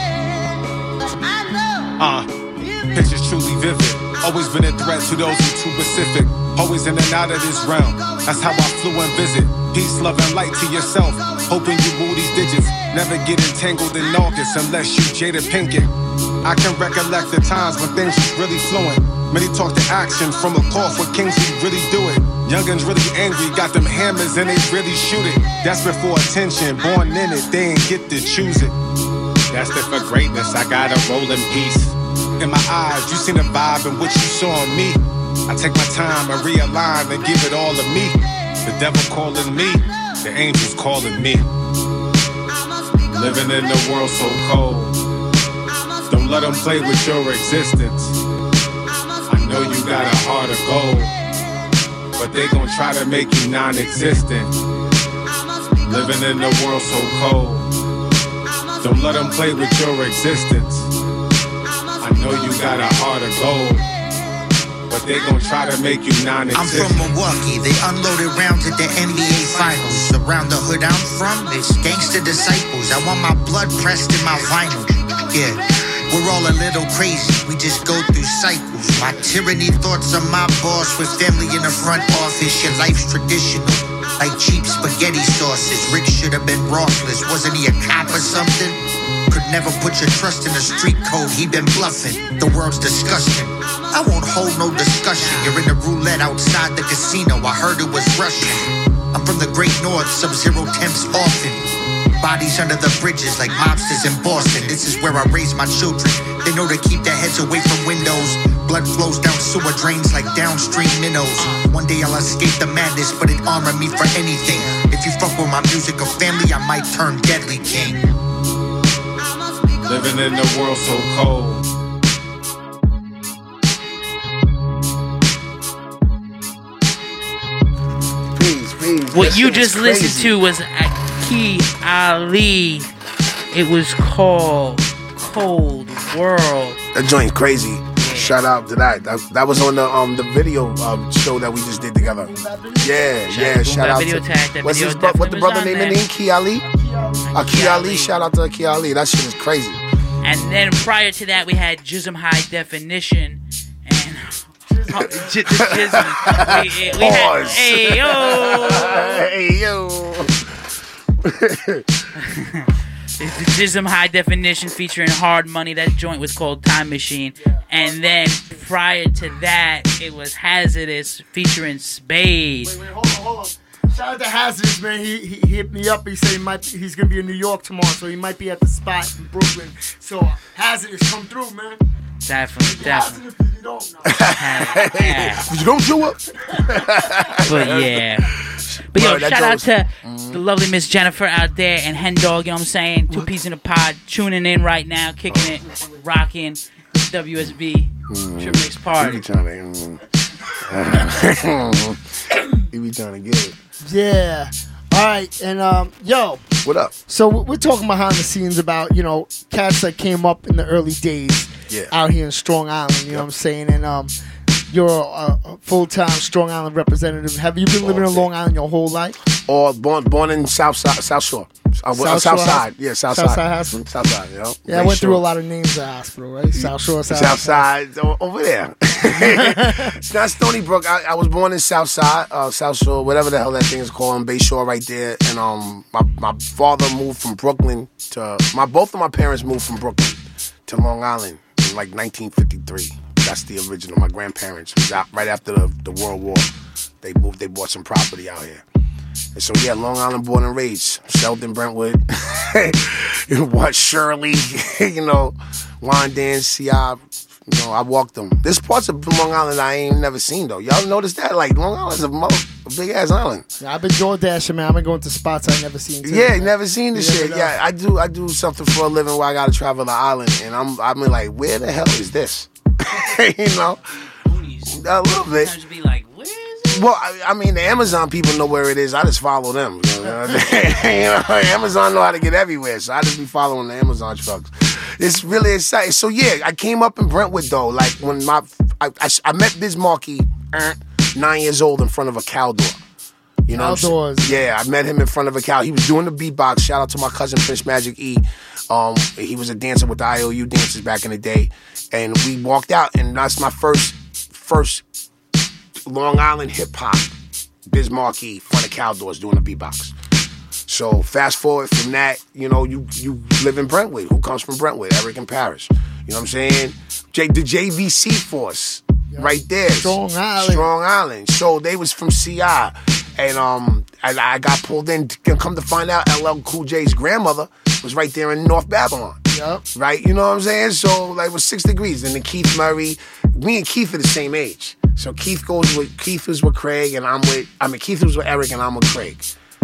[SPEAKER 16] Uh, pictures truly vivid. Always been a threat to those who too specific. Always in and out of this realm. That's how I flew and visit. Peace, love, and light to yourself. Hoping you move these digits. Never get entangled in August unless you Jada Pinkett. I can recollect the times when things was really fluent. Many talk to action from a call for kings who really do it. Youngins really angry, got them hammers and they really shoot it. Desperate for attention, born in it, they ain't get to choose it. Destined for greatness, I got a rolling piece. In my eyes, you seen the vibe and what you saw in me. I take my time and realign and give it all to me. The devil calling me, the angels calling me. Living in a world so cold. Don't let them play with your existence. I know you got a heart of gold, but they gon' try to make you non-existent. Living in a world so cold. Don't let them play with your existence. I know you got a heart of gold, but they gon' try to make you non-existent.
[SPEAKER 17] I'm from Milwaukee, they unloaded rounds at the N B A Finals. Around the hood I'm from, it's gangster disciples. I want my blood pressed in my vinyl. Yeah, we're all a little crazy, we just go through cycles. My tyranny thoughts are my boss, with family in the front office. Your life's traditional, like cheap spaghetti sauces. Rick should have been rossless, wasn't he a cop or something? Could never put your trust in a street code, he been bluffing. The world's disgusting, I won't hold no discussion. You're in the roulette outside the casino, I heard it was Russian. I'm from the great north, sub-zero temps often. Bodies under the bridges like mobsters in Boston. This is where I raise my children. They know to keep their heads away from windows. Blood flows down sewer drains like downstream minnows. One day I'll escape the madness, but it armor me for anything. If you fuck with my music or family, I might turn deadly king.
[SPEAKER 16] Living in a world so cold.
[SPEAKER 11] Peace, peace.
[SPEAKER 10] What
[SPEAKER 11] That
[SPEAKER 10] you
[SPEAKER 11] shit
[SPEAKER 10] just
[SPEAKER 11] was
[SPEAKER 10] listened
[SPEAKER 11] crazy.
[SPEAKER 10] to was Aki Ali. It was called Cold World.
[SPEAKER 11] That joint's crazy. Shout out to that. That, that was on the um the video um, show that we just did together. Yeah,
[SPEAKER 10] Shout
[SPEAKER 11] yeah.
[SPEAKER 10] out to
[SPEAKER 11] Shout
[SPEAKER 10] that
[SPEAKER 11] out
[SPEAKER 10] video
[SPEAKER 11] to
[SPEAKER 10] tag. That
[SPEAKER 11] what's
[SPEAKER 10] video
[SPEAKER 11] his bro- what the
[SPEAKER 10] definitely
[SPEAKER 11] brother
[SPEAKER 10] was
[SPEAKER 11] name
[SPEAKER 10] on
[SPEAKER 11] in
[SPEAKER 10] there.
[SPEAKER 11] Ki Ali? Aki Ali. Shout out to Aki Ali. That shit is crazy.
[SPEAKER 10] And then prior to that, we had Jism High Definition. And oh, J- the Jism. We, we had,
[SPEAKER 11] Pause.
[SPEAKER 10] hey, yo.
[SPEAKER 11] Hey, yo.
[SPEAKER 10] It's the Jism High Definition featuring Hard Money. That joint was called Time Machine. And then prior to that, it was Hazardous featuring Spade.
[SPEAKER 3] Wait, wait, hold on, hold on. Shout out to Hazardous, man. He, he, he hit me up. He said he might be, he's gonna be in New York tomorrow, so he might be at the spot in Brooklyn. So Hazardous, come through, man.
[SPEAKER 10] Definitely, definitely.
[SPEAKER 3] Hazardous, you don't know.
[SPEAKER 10] Yeah.
[SPEAKER 11] You don't show up.
[SPEAKER 10] But yeah. But yo,
[SPEAKER 11] Bro, that
[SPEAKER 10] shout out
[SPEAKER 11] joke
[SPEAKER 10] to the lovely Miss Jennifer out there and Hen Dog, you know what I'm saying? Two Peas in the Pod, tuning in right now, kicking it, rocking W S B,
[SPEAKER 11] Mm.
[SPEAKER 10] Trip Mix Party.
[SPEAKER 11] He be trying to. He be trying to get it.
[SPEAKER 3] Yeah. All right, and um, yo,
[SPEAKER 11] what up?
[SPEAKER 3] So we're talking behind the scenes about, you know, cats that came up in the early days
[SPEAKER 11] Yeah.
[SPEAKER 3] out here in Strong Island. You know what I'm saying? And um, you're a, a full-time Strong Island representative. Have you been living in Long Island your whole life?
[SPEAKER 11] Or born born in South Side, South Shore. Uh,
[SPEAKER 3] South,
[SPEAKER 11] South
[SPEAKER 3] Shore
[SPEAKER 11] Side.
[SPEAKER 3] Hosp-
[SPEAKER 11] Yeah, South,
[SPEAKER 3] South
[SPEAKER 11] Side.
[SPEAKER 3] Side Hospital?
[SPEAKER 11] South Side, you know.
[SPEAKER 3] Yeah, I went through a lot of names of hospital, right? South Shore, South,
[SPEAKER 11] South Side, o- over there. It's not Stony Brook. I, I was born in South Side, uh, South Shore, whatever the hell that thing is called, in Bay Shore right there. And um, my, my father moved from Brooklyn to, my both of my parents moved from Brooklyn to Long Island in like nineteen fifty-three. That's the original. My grandparents was out right after the, the World War. They moved, they bought some property out here. And so, yeah, Long Island born and raised. Sheldon, Brentwood, what, Shirley, you know, Wyandan, C I, you know, I walked them. There's parts of Long Island I ain't never seen, though. Y'all notice that? Like, Long Island's a, mother, a big-ass island.
[SPEAKER 3] Yeah, I've been door dashing, man. I've been going to spots I never seen. Too,
[SPEAKER 11] Yeah,
[SPEAKER 3] man.
[SPEAKER 11] never seen this
[SPEAKER 3] You
[SPEAKER 11] shit.
[SPEAKER 3] never know.
[SPEAKER 11] Yeah, I do I do something for a living where I got to travel the island. And I'm, I'm like, where the hell is this? You know? A little bit.
[SPEAKER 10] Sometimes you be like, where is it?
[SPEAKER 11] Well, I, I mean, the Amazon people know where it is. I just follow them. You know, you know, Amazon know how to get everywhere, so I just be following the Amazon trucks. It's really exciting. So yeah, I came up in Brentwood though. Like when my, I, I, I met Biz Markie, uh, nine years old, in front of a cow door. You know, what I'm saying? Yeah, I met him in front of a cow. He was doing the beatbox. Shout out to my cousin Prince Magic E. Um, he was a dancer with the I O U dancers back in the day, and we walked out, and that's my first, first Long Island hip hop. Biz Markie, front of cow doors, doing the beatbox. So fast forward from that, you know, you you live in Brentwood. Who comes from Brentwood? Eric and Paris. You know what I'm saying? J, the J V C Force, yep. Right there.
[SPEAKER 3] Strong Island.
[SPEAKER 11] Strong Island. So they was from C I. And um, I, I got pulled in. To come to find out, L L Cool J's grandmother was right there in North Babylon.
[SPEAKER 3] Yep.
[SPEAKER 11] Right? You know what I'm saying? So like it was six degrees. And then Keith Murray, me and Keith are the same age. So Keith goes with, Keith was with Craig, and I'm with, I mean, Keith was with Eric, and I'm with Craig.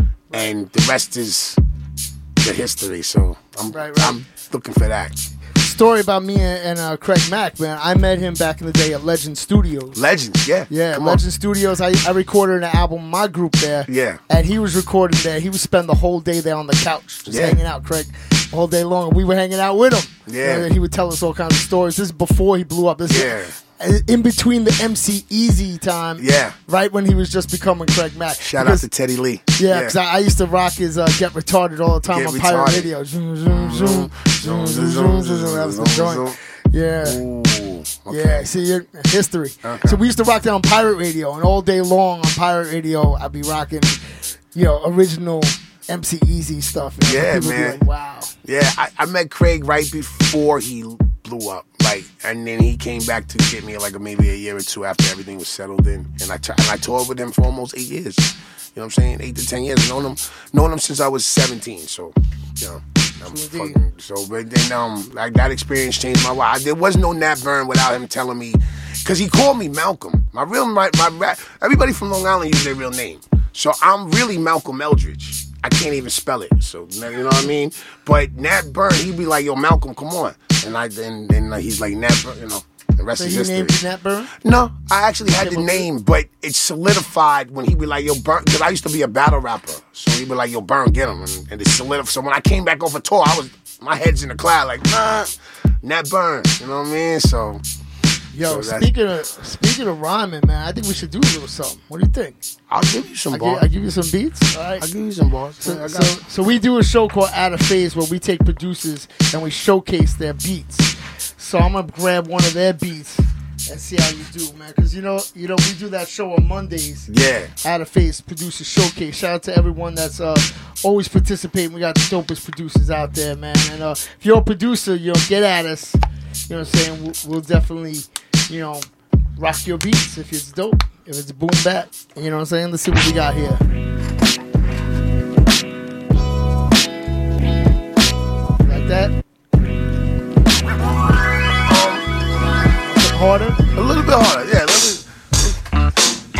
[SPEAKER 11] And the rest is the history. So I'm,
[SPEAKER 3] Right, right.
[SPEAKER 11] I'm looking for that.
[SPEAKER 3] Story about me and, and uh, Craig Mack, man. I met him back in the day at Legend Studios.
[SPEAKER 11] Legend, yeah.
[SPEAKER 3] Yeah,
[SPEAKER 11] Come
[SPEAKER 3] Legend
[SPEAKER 11] on.
[SPEAKER 3] Studios. I, I recorded an album, my group there.
[SPEAKER 11] Yeah.
[SPEAKER 3] And he was recording there. He would spend the whole day there on the couch, just
[SPEAKER 11] Yeah.
[SPEAKER 3] hanging out, Craig, all day long. We were hanging out with him.
[SPEAKER 11] Yeah.
[SPEAKER 3] And he would tell us all kinds of stories. This is before he blew up. This
[SPEAKER 11] Yeah.
[SPEAKER 3] is in between the M C Easy time.
[SPEAKER 11] Yeah.
[SPEAKER 3] Right when he was just becoming Craig Mack.
[SPEAKER 11] Shout
[SPEAKER 3] Because-
[SPEAKER 11] out to Teddy Lee.
[SPEAKER 3] Yeah, because I, I used to rock his uh, Get Retarded all the time
[SPEAKER 11] Get
[SPEAKER 3] on Pirate
[SPEAKER 11] Retarded.
[SPEAKER 3] Radio. Zoom, zoom, zoom, zoom, zoom, zoom, zoom. That was the joint. Yeah.
[SPEAKER 11] Ooh,
[SPEAKER 3] Yeah, see, your history.
[SPEAKER 11] Okay.
[SPEAKER 3] So we used to rock that on Pirate Radio, and all day long on Pirate Radio, I'd be rocking, you know, original M C Easy stuff. You know?
[SPEAKER 11] Yeah,
[SPEAKER 3] People would be
[SPEAKER 11] man.
[SPEAKER 3] like, wow.
[SPEAKER 11] Yeah, I, I met Craig right before he blew up, like, and then he came back to get me like maybe a year or two after everything was settled in, and I t- and I toured with him for almost eight years. You know what I'm saying? Eight to ten years. Known him, known him since I was seventeen. So, you know, I'm fucking, so but then um, like that experience changed my life. There was no Nat Burn without him telling me, because he called me Malcolm. My real my my rap, everybody from Long Island uses their real name, so I'm really Malcolm Eldridge. I can't even spell it, so you know what I mean. But Nat Burn, he'd be like, "Yo, Malcolm, come on," and I then then uh, he's like Nat Burn, you know. The rest
[SPEAKER 3] So
[SPEAKER 11] is
[SPEAKER 3] he
[SPEAKER 11] history.
[SPEAKER 3] named you Nat Burn?
[SPEAKER 11] No, I actually had the name, but it solidified when he be like, "Yo, Burn," because I used to be a battle rapper, so he be like, "Yo, Burn, get him," and, and it solidified. So when I came back off a tour, I was my head's in the cloud, like, nah, Nat Burn, you know what I mean? So,
[SPEAKER 3] Yo,
[SPEAKER 11] so that's-
[SPEAKER 3] speaking of speaking of rhyming, man, I think we should do a little something. What do you think?
[SPEAKER 11] I'll give you some
[SPEAKER 3] I
[SPEAKER 11] bars.
[SPEAKER 3] Give, I give you some beats. All right.
[SPEAKER 11] I'll give you some bars.
[SPEAKER 3] So,
[SPEAKER 11] I got
[SPEAKER 3] so, so we do a show called Out of Phase where we take producers and we showcase their beats. So I'm gonna grab one of their beats and see how you do, man. Because you know, you know, we do that show on Mondays.
[SPEAKER 11] Yeah.
[SPEAKER 3] Out of Phase Producer Showcase. Shout out to everyone that's uh, always participating. We got the dopest producers out there, man. And uh, if you're a producer, you know, get at us. You know what I'm saying? We'll, we'll definitely, you know, rock your beats if it's dope. If it's boom bap. You know what I'm saying? Let's see what we got here. Like that. Harder?
[SPEAKER 11] A little bit harder, yeah. Let me.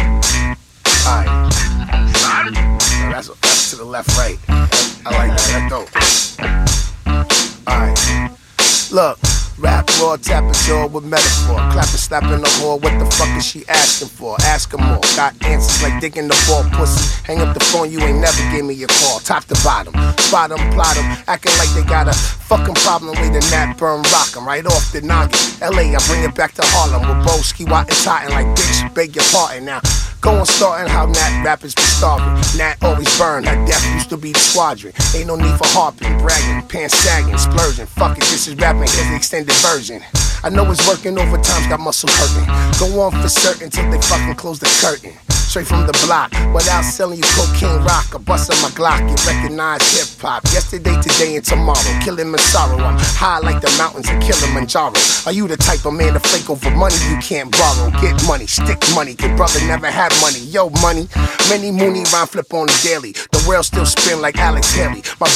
[SPEAKER 11] Alright. No, that's, that's to the left, right. I like that. That's dope. Alright. Look. Rap, raw, tap a jaw with metaphor. Clap and slap in the whore, what the fuck is she asking for? Ask her more. Got answers like digging the ball, pussy. Hang up the phone, you ain't never gave me a call. Top to bottom, spot 'em, plot 'em, acting like they got a Fucking problem with the Nat Burn rock 'em right off the noggin. L A, I bring it back to Harlem with Broski, Watt, and Totten like bitch, beg your pardon now. Go on starting how Nat rappers be starving. Nat always burn, her death used to be the squadron. Ain't no need for harping, bragging, pants sagging, splurging. Fuck it, this is rapping, here's the extended version. I know it's working overtime's got muscle hurting. Go on for certain till they fucking close the curtain. Straight from the block, without selling you cocaine rock or busting my Glock. You recognize hip hop. Yesterday, today, and tomorrow. Killing my sorrow. I'm high like the mountains of Kilimanjaro. Are you the type of man to flake over money you can't borrow? Get money, stick money. Kid brother never had money. Yo, money. Many Mooney rhyme flip on the daily. The world still spin like Alex Haley. My